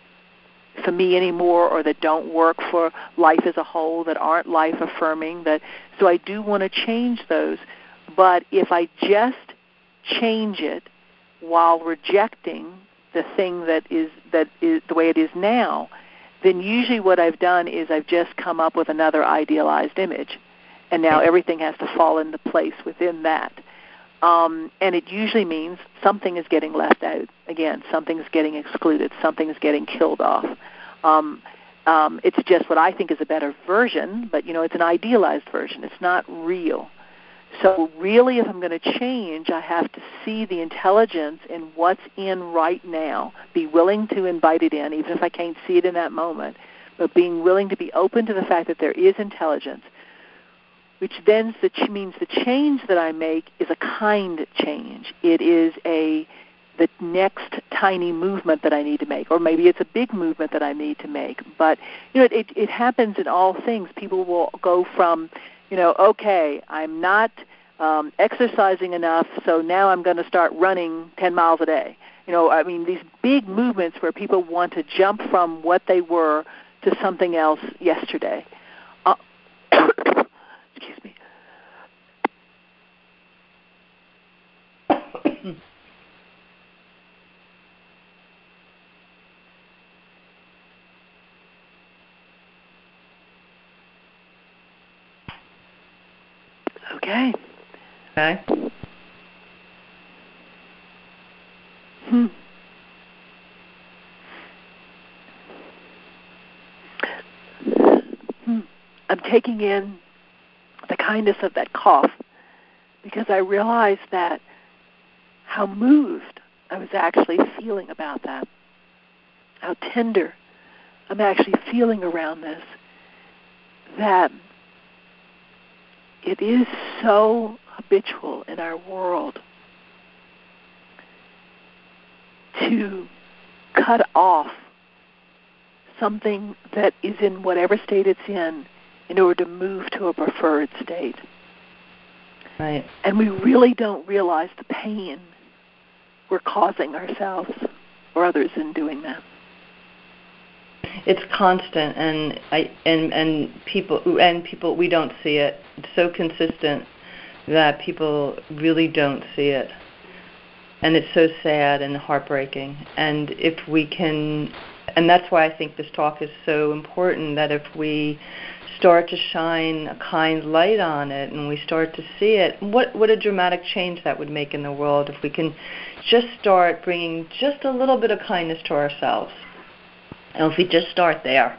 for me anymore, or that don't work for life as a whole, that aren't life-affirming. That so I do want to change those. But if I just change it while rejecting the thing that is that is the way it is now, then usually what I've done is I've just come up with another idealized image, and now everything has to fall into place within that. Um, and it usually means something is getting left out. Again, something is getting excluded. Something is getting killed off. Um, um, it's just what I think is a better version, but, you know, it's an idealized version. It's not real. So really, if I'm going to change, I have to see the intelligence in what's in right now, be willing to invite it in, even if I can't see it in that moment, but being willing to be open to the fact that there is intelligence, which then means the change that I make is a kind change. It is a the next tiny movement that I need to make, or maybe it's a big movement that I need to make. But you know, it, it happens in all things. People will go from, you know, okay, I'm not um, exercising enough, so now I'm going to start running ten miles a day. You know, I mean, these big movements where people want to jump from what they were to something else yesterday. Uh, Excuse me. Okay. Okay. Hmm. Hmm. I'm taking in the kindness of that cough, because I realized that how moved I was actually feeling about that, how tender I'm actually feeling around this, that it is so habitual in our world to cut off something that is in whatever state it's in in order to move to a preferred state. Right. And we really don't realize the pain we're causing ourselves or others in doing that. It's constant, and I and and people and people we don't see it. It's so consistent that people really don't see it, and it's so sad and heartbreaking. And if we can, and that's why I think this talk is so important. That if we start to shine a kind light on it, and we start to see it, what what a dramatic change that would make in the world if we can just start bringing just a little bit of kindness to ourselves. And if we just start there,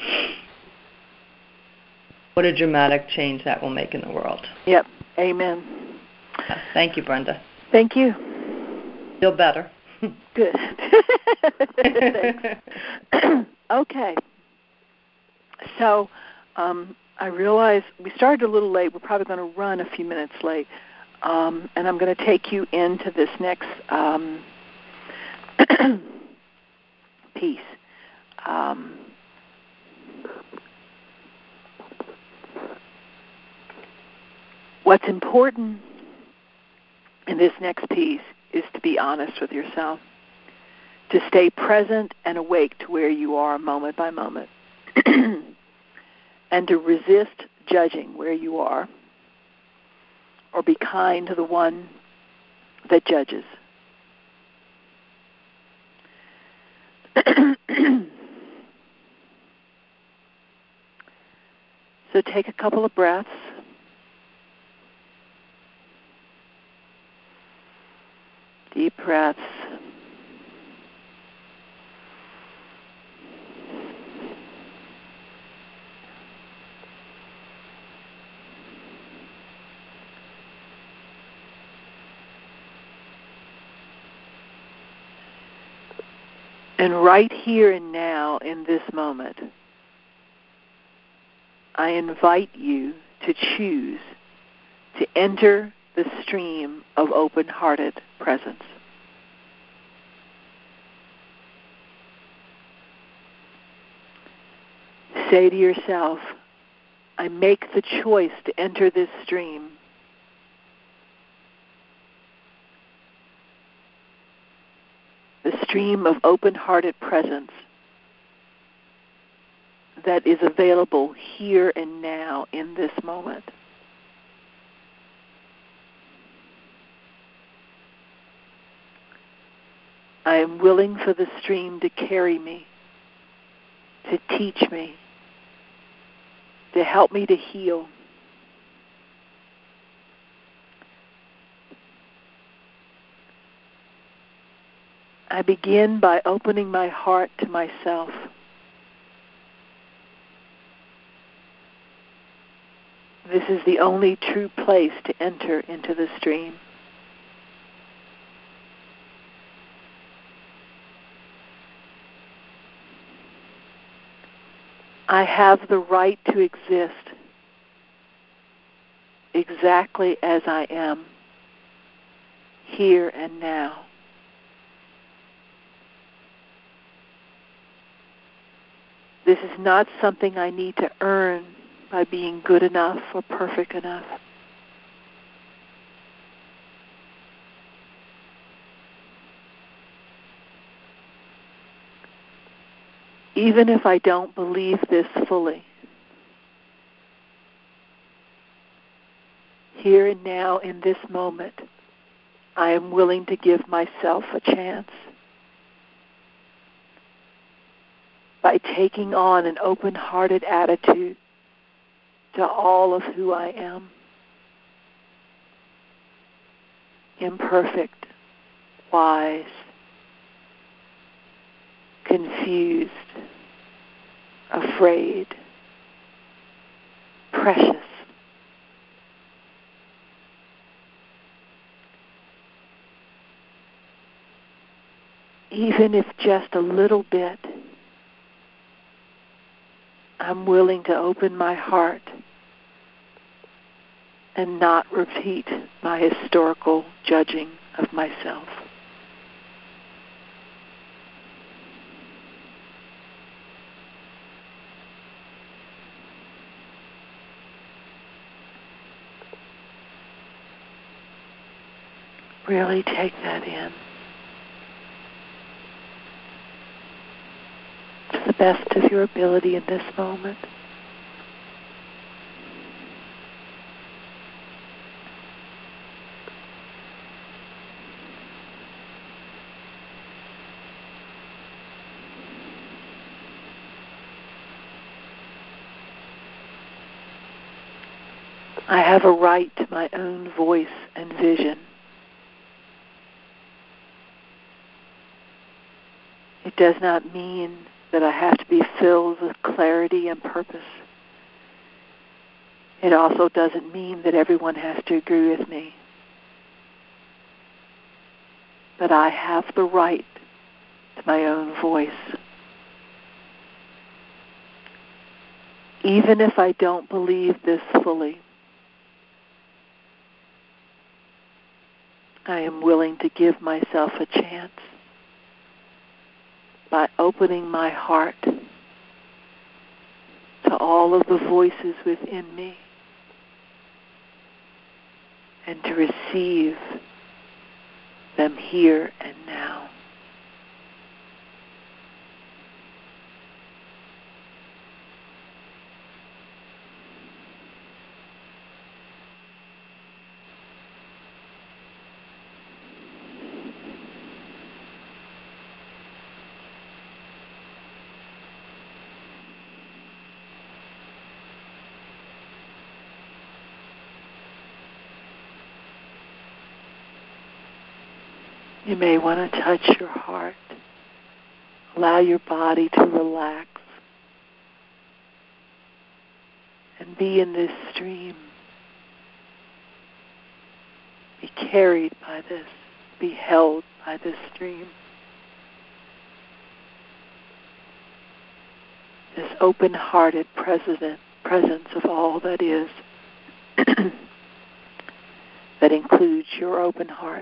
what a dramatic change that will make in the world. Yep. Amen. Yeah. Thank you, Brenda. Thank you. Feel better. Good. Okay. So um, I realize we started a little late. We're probably going to run a few minutes late. Um, and I'm going to take you into this next um, piece. Um, what's important in this next piece is to be honest with yourself, to stay present and awake to where you are moment by moment, and to resist judging where you are, or be kind to the one that judges. So take a couple of breaths. Deep breaths. And right here and now, in this moment, I invite you to choose to enter the stream of open-hearted presence. Say to yourself, I make the choice to enter this stream. The stream of open-hearted presence that is available here and now in this moment. I am willing for the stream to carry me, to teach me, to help me to heal. I begin by opening my heart to myself. This is the only true place to enter into the stream. I have the right to exist exactly as I am, here and now. This is not something I need to earn by being good enough or perfect enough. Even if I don't believe this fully, here and now in this moment, I am willing to give myself a chance by taking on an open-hearted attitude to all of who I am. Imperfect, wise, confused, afraid, precious. Even if just a little bit, I'm willing to open my heart and not repeat my historical judging of myself. Really take that in to the best of your ability in this moment. I have a right to my own voice and vision. It does not mean that I have to be filled with clarity and purpose. It also doesn't mean that everyone has to agree with me. But I have the right to my own voice. Even if I don't believe this fully, I am willing to give myself a chance by opening my heart to all of the voices within me and to receive them here and now. You may want to touch your heart. Allow your body to relax and be in this stream. Be carried by this. Be held by this stream. This open-hearted presence, presence of all that is, that includes your open heart.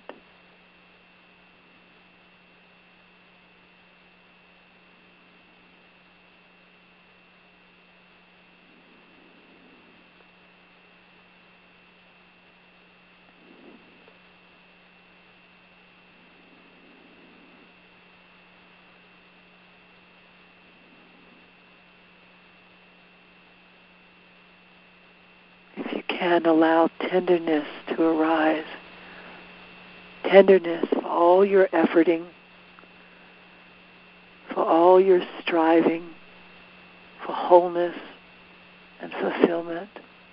And allow tenderness to arise. Tenderness for all your efforting, for all your striving, for wholeness and fulfillment.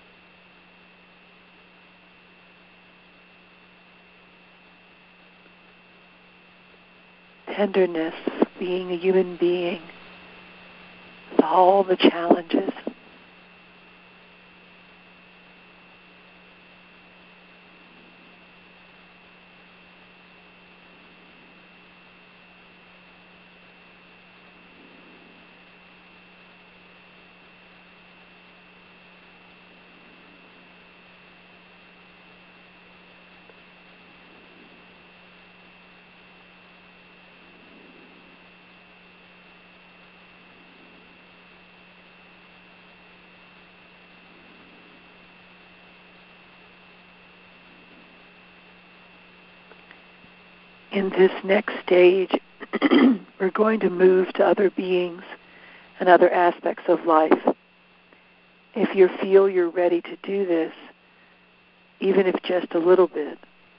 Tenderness for being a human being with all the challenges. In this next stage, we're going to move to other beings and other aspects of life. If you feel you're ready to do this, even if just a little bit,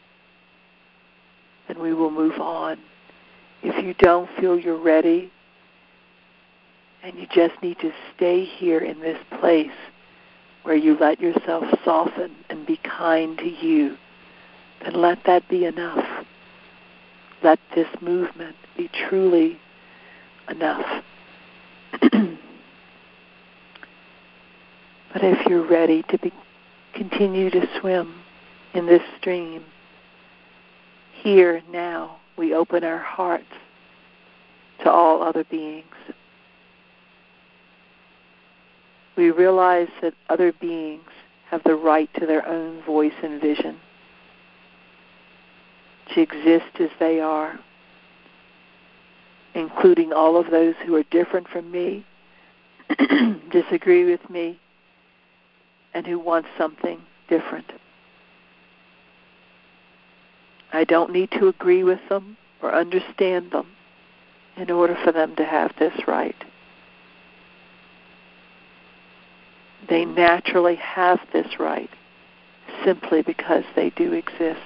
then we will move on. If you don't feel you're ready and you just need to stay here in this place where you let yourself soften and be kind to you, then let that be enough. Let this movement be truly enough. But if you're ready to be, continue to swim in this stream, here, now, we open our hearts to all other beings. We realize that other beings have the right to their own voice and vision, to exist as they are, including all of those who are different from me, disagree with me, and who want something different. I don't need to agree with them or understand them in order for them to have this right. They naturally have this right simply because they do exist.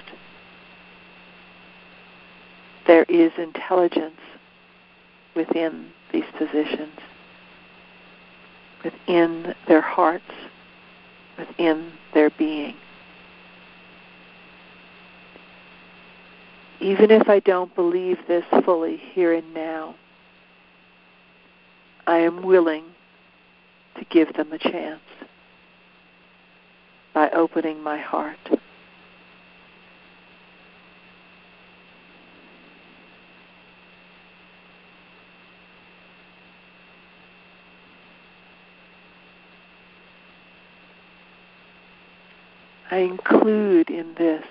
There is intelligence within these positions, within their hearts, within their being. Even if I don't believe this fully here and now, I am willing to give them a chance by opening my heart. I include in this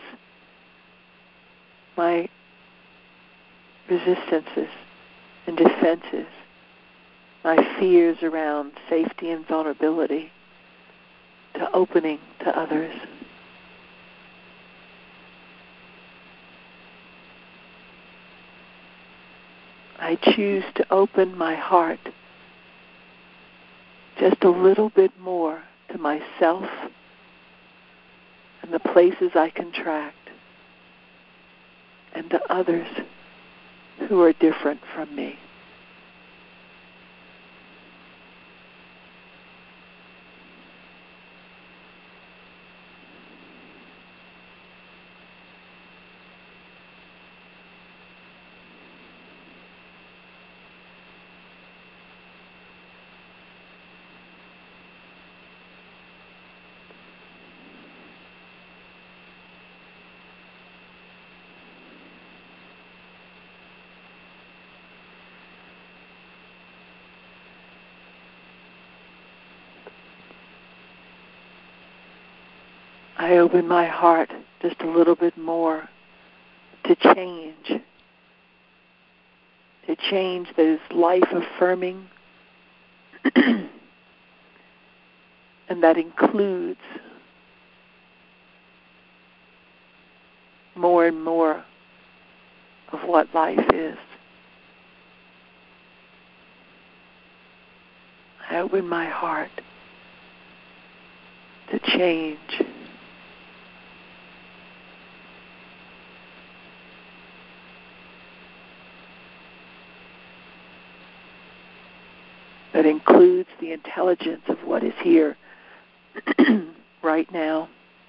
my resistances and defenses, my fears around safety and vulnerability, to opening to others. I choose to open my heart just a little bit more to myself and the places I contract, and to others who are different from me. I open my heart just a little bit more to change, to change that is life-affirming, and that includes more and more of what life is. I open my heart to change. That includes the intelligence of what is here right now.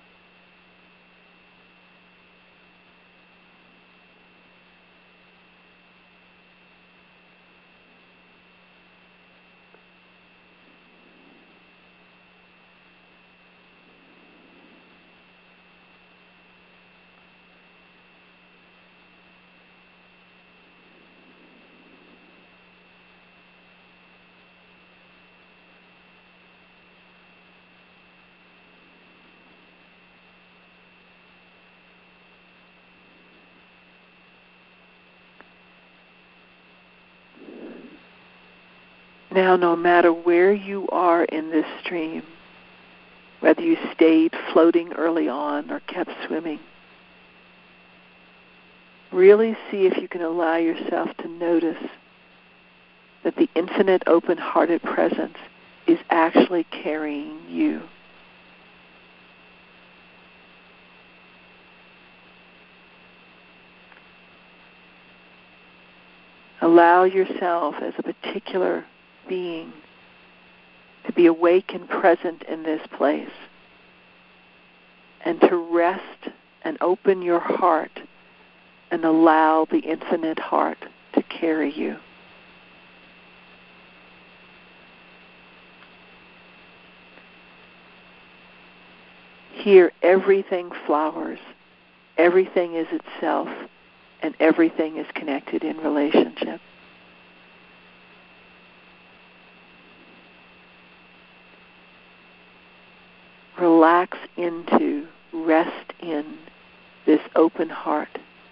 Now, no matter where you are in this stream, whether you stayed floating early on or kept swimming, really see if you can allow yourself to notice that the infinite open-hearted presence is actually carrying you. Allow yourself as a particular being to be awake and present in this place, and to rest and open your heart and allow the infinite heart to carry you. Here everything flowers, everything is itself, and everything is connected in relationship. Relax into, rest in this open heart.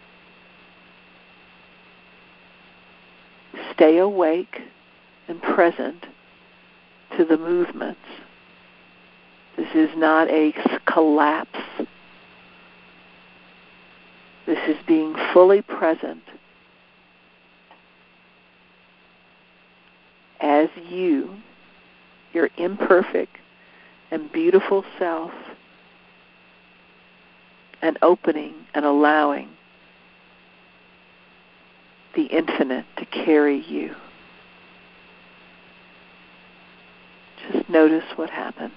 Stay awake and present to the movements. This is not a collapse. This is being fully present as you, your imperfect and beautiful self, and opening and allowing the infinite to carry you. Just notice what happens.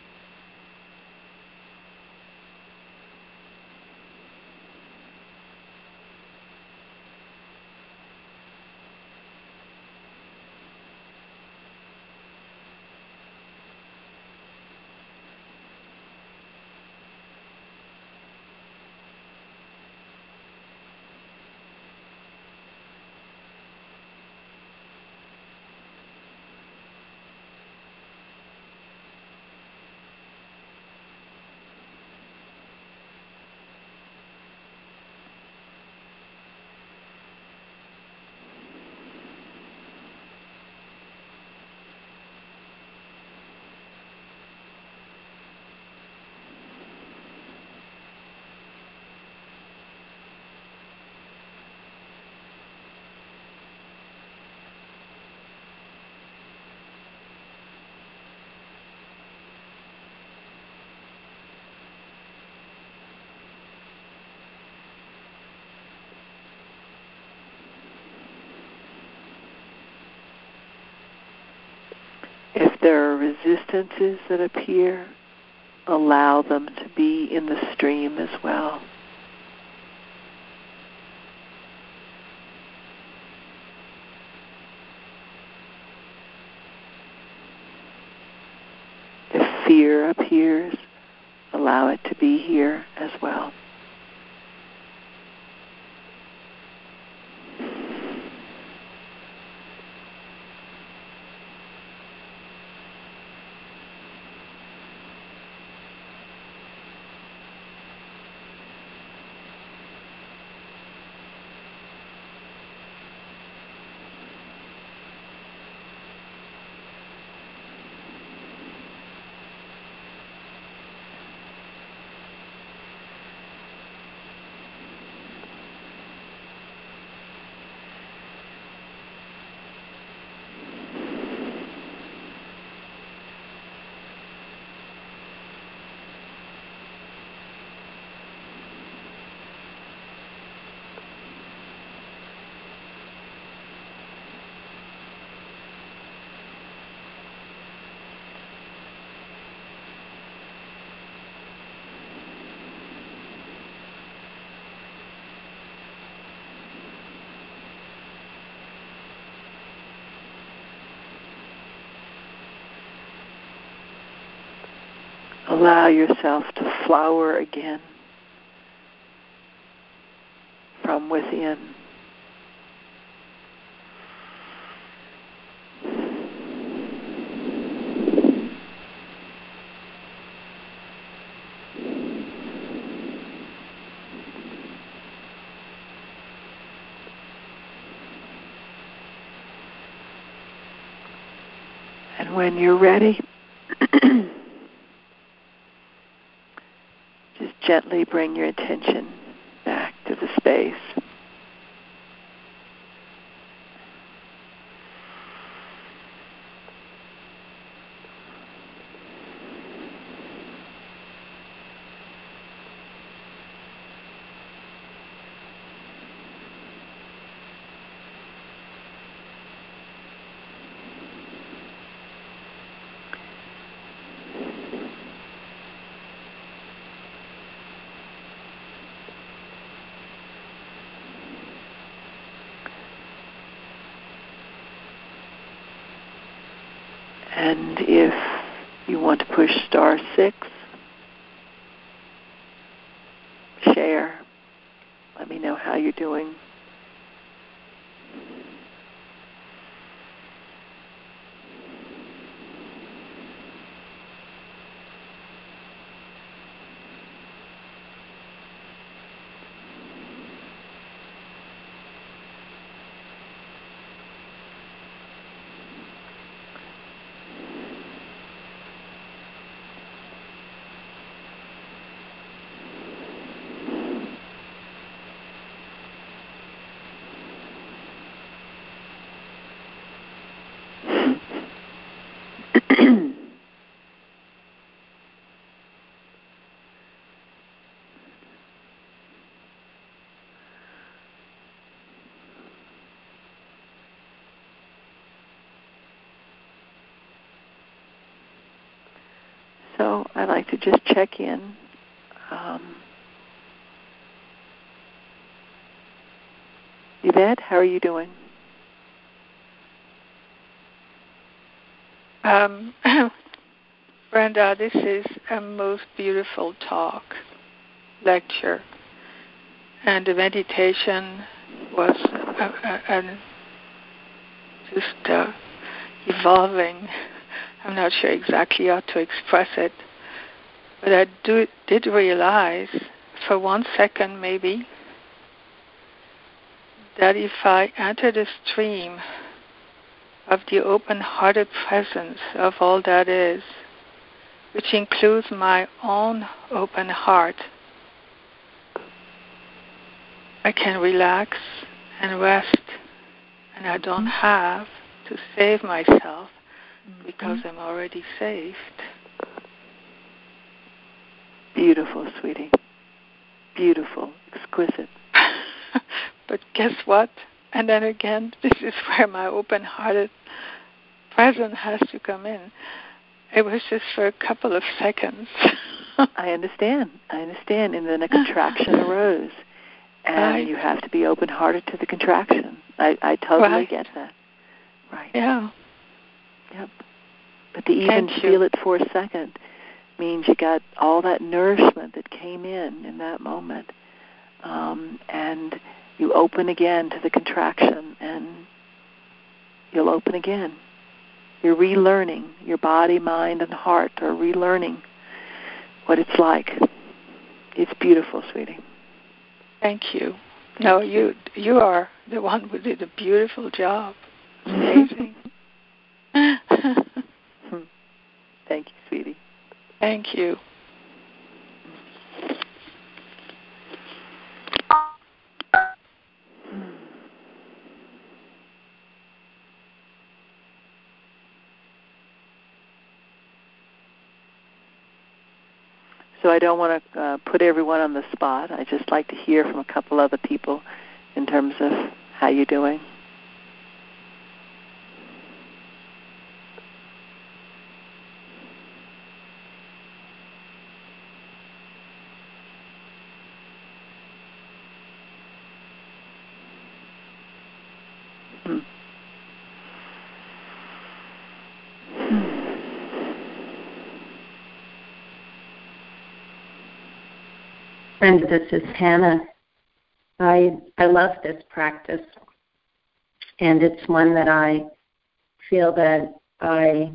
If there are resistances that appear, allow them to be in the stream as well. If fear appears, allow it to be here as well. Allow yourself to flower again from within. And when you're ready, just gently bring your attention back to the space. And if you want to push star six, share. Let me know how you're doing. So I like to just check in. Um, Yvette, how are you doing? Um, Brenda, this is a most beautiful talk, lecture, and the meditation was uh, uh, uh, just uh, evolving. I'm not sure exactly how to express it, but I do, did realize for one second maybe that if I enter the stream of the open-hearted presence of all that is, which includes my own open heart, I can relax and rest, and I don't have to save myself because I'm already saved. Beautiful, sweetie. Beautiful, exquisite. But guess what? And then again, this is where my open-hearted presence has to come in. It was just for a couple of seconds. I understand. I understand. And then a contraction arose. And right. You have to be open-hearted to the contraction. I, I totally right. get that. Right. Yeah. Yep. But to even Thank feel you. it for a second means you got all that nourishment that came in in that moment. Um, and you open again to the contraction, and you'll open again. You're relearning. Your body, mind, and heart are relearning what it's like. It's beautiful, sweetie. Thank you. Thank no, you you are the one who did a beautiful job. It's amazing. Thank you, sweetie. Thank you. So I don't want to uh, put everyone on the spot. I just like to hear from a couple other people in terms of how you're doing. Hmm. Brenda, this is Hannah. I I love this practice, and it's one that I feel that I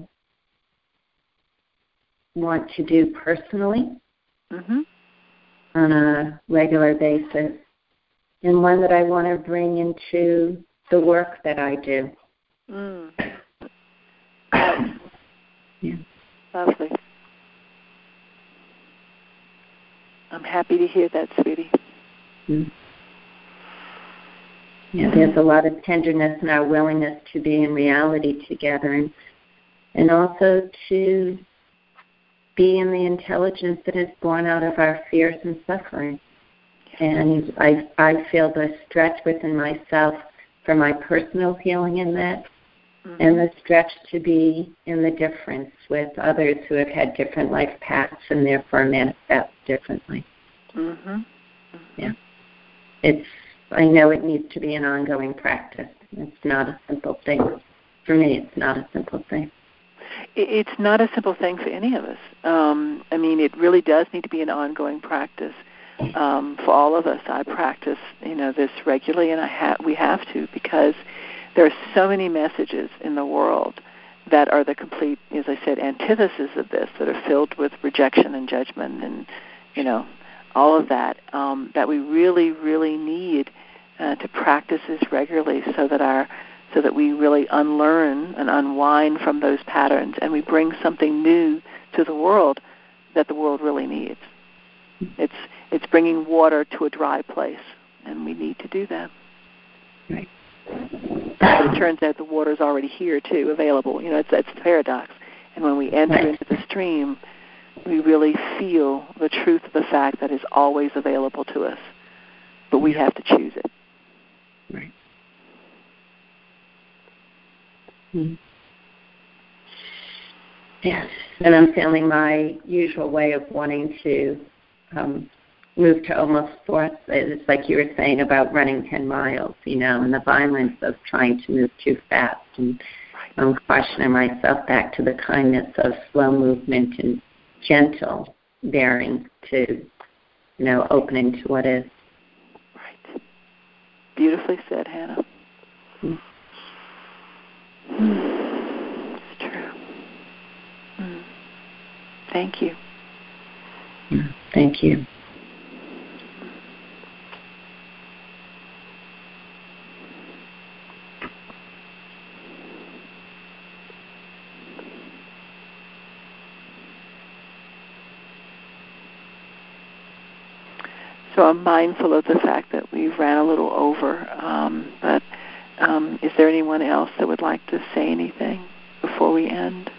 want to do personally mm-hmm. on a regular basis, and one that I want to bring into the work that I do. Mm. Yeah. Lovely. I'm happy to hear that, sweetie. Mm. Yeah, there's a lot of tenderness in our willingness to be in reality together, and and also to be in the intelligence that is born out of our fears and suffering. And I I feel the stretch within myself for my personal healing in that, mm-hmm. and the stretch to be in the difference with others who have had different life paths and therefore manifest differently. Mm-hmm. Mm-hmm. Yeah, it's. I know it needs to be an ongoing practice. It's not a simple thing. For me, it's not a simple thing. It's not a simple thing for any of us. Um, I mean, it really does need to be an ongoing practice um, for all of us. I practice, you know, this regularly, and I ha- we have to, because there are so many messages in the world that are the complete, as I said, antithesis of this, that are filled with rejection and judgment and, you know, all of that, um, that we really, really need uh, to practice this regularly, so that our, so that we really unlearn and unwind from those patterns, and we bring something new to the world that the world really needs. It's it's bringing water to a dry place, and we need to do that. Right. But it turns out the water is already here too, available. You know, it's that's the paradox. And when we enter right. into the stream, we really feel the truth of the fact that it's always available to us, but we have to choose it. Right. Mm-hmm. Yes, and I'm feeling my usual way of wanting to um, move to almost force. It's like you were saying about running ten miles, you know, and the violence of trying to move too fast. And I'm questioning myself back to the kindness of slow movement and gentle bearing to, you know, opening to what is. Right. Beautifully said, Hannah. Mm. Mm. It's true. Mm. Thank you. Mm. Thank you. So I'm mindful of the fact that we ran a little over, um, but um, is there anyone else that would like to say anything before we end?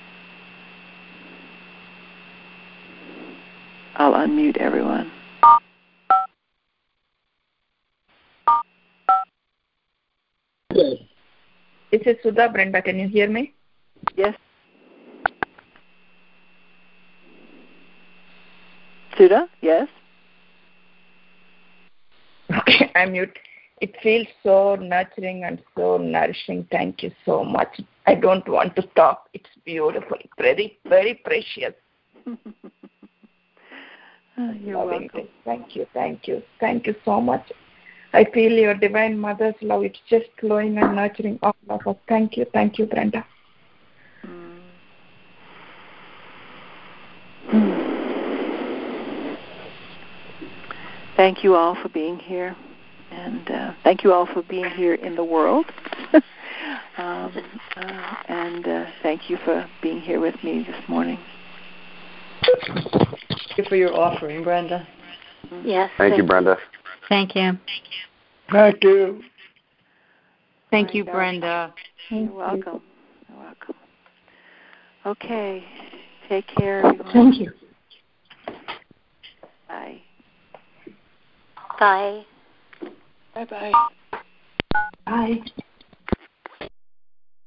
I'll unmute everyone. Yes. This is Sudha. Brenda, can you hear me? Yes. Sudha, yes? Okay, I'm mute. It feels so nurturing and so nourishing. Thank you so much. I don't want to stop. It's beautiful. Very, very precious. You're welcome. It. Thank you, thank you. Thank you so much. I feel your Divine Mother's love. It's just flowing and nurturing all of us. Thank you, thank you, Brenda. Mm. Thank you all for being here, and uh, thank you all for being here in the world. um, uh, and uh, thank you for being here with me this morning. Thank you for your offering, Brenda. Yes. Thank, thank you, Brenda. Thank you. Thank you. Thank you, Brenda. You're welcome. You're welcome. Okay. Take care, everyone. Thank you. Bye. Bye. Bye-bye. Bye.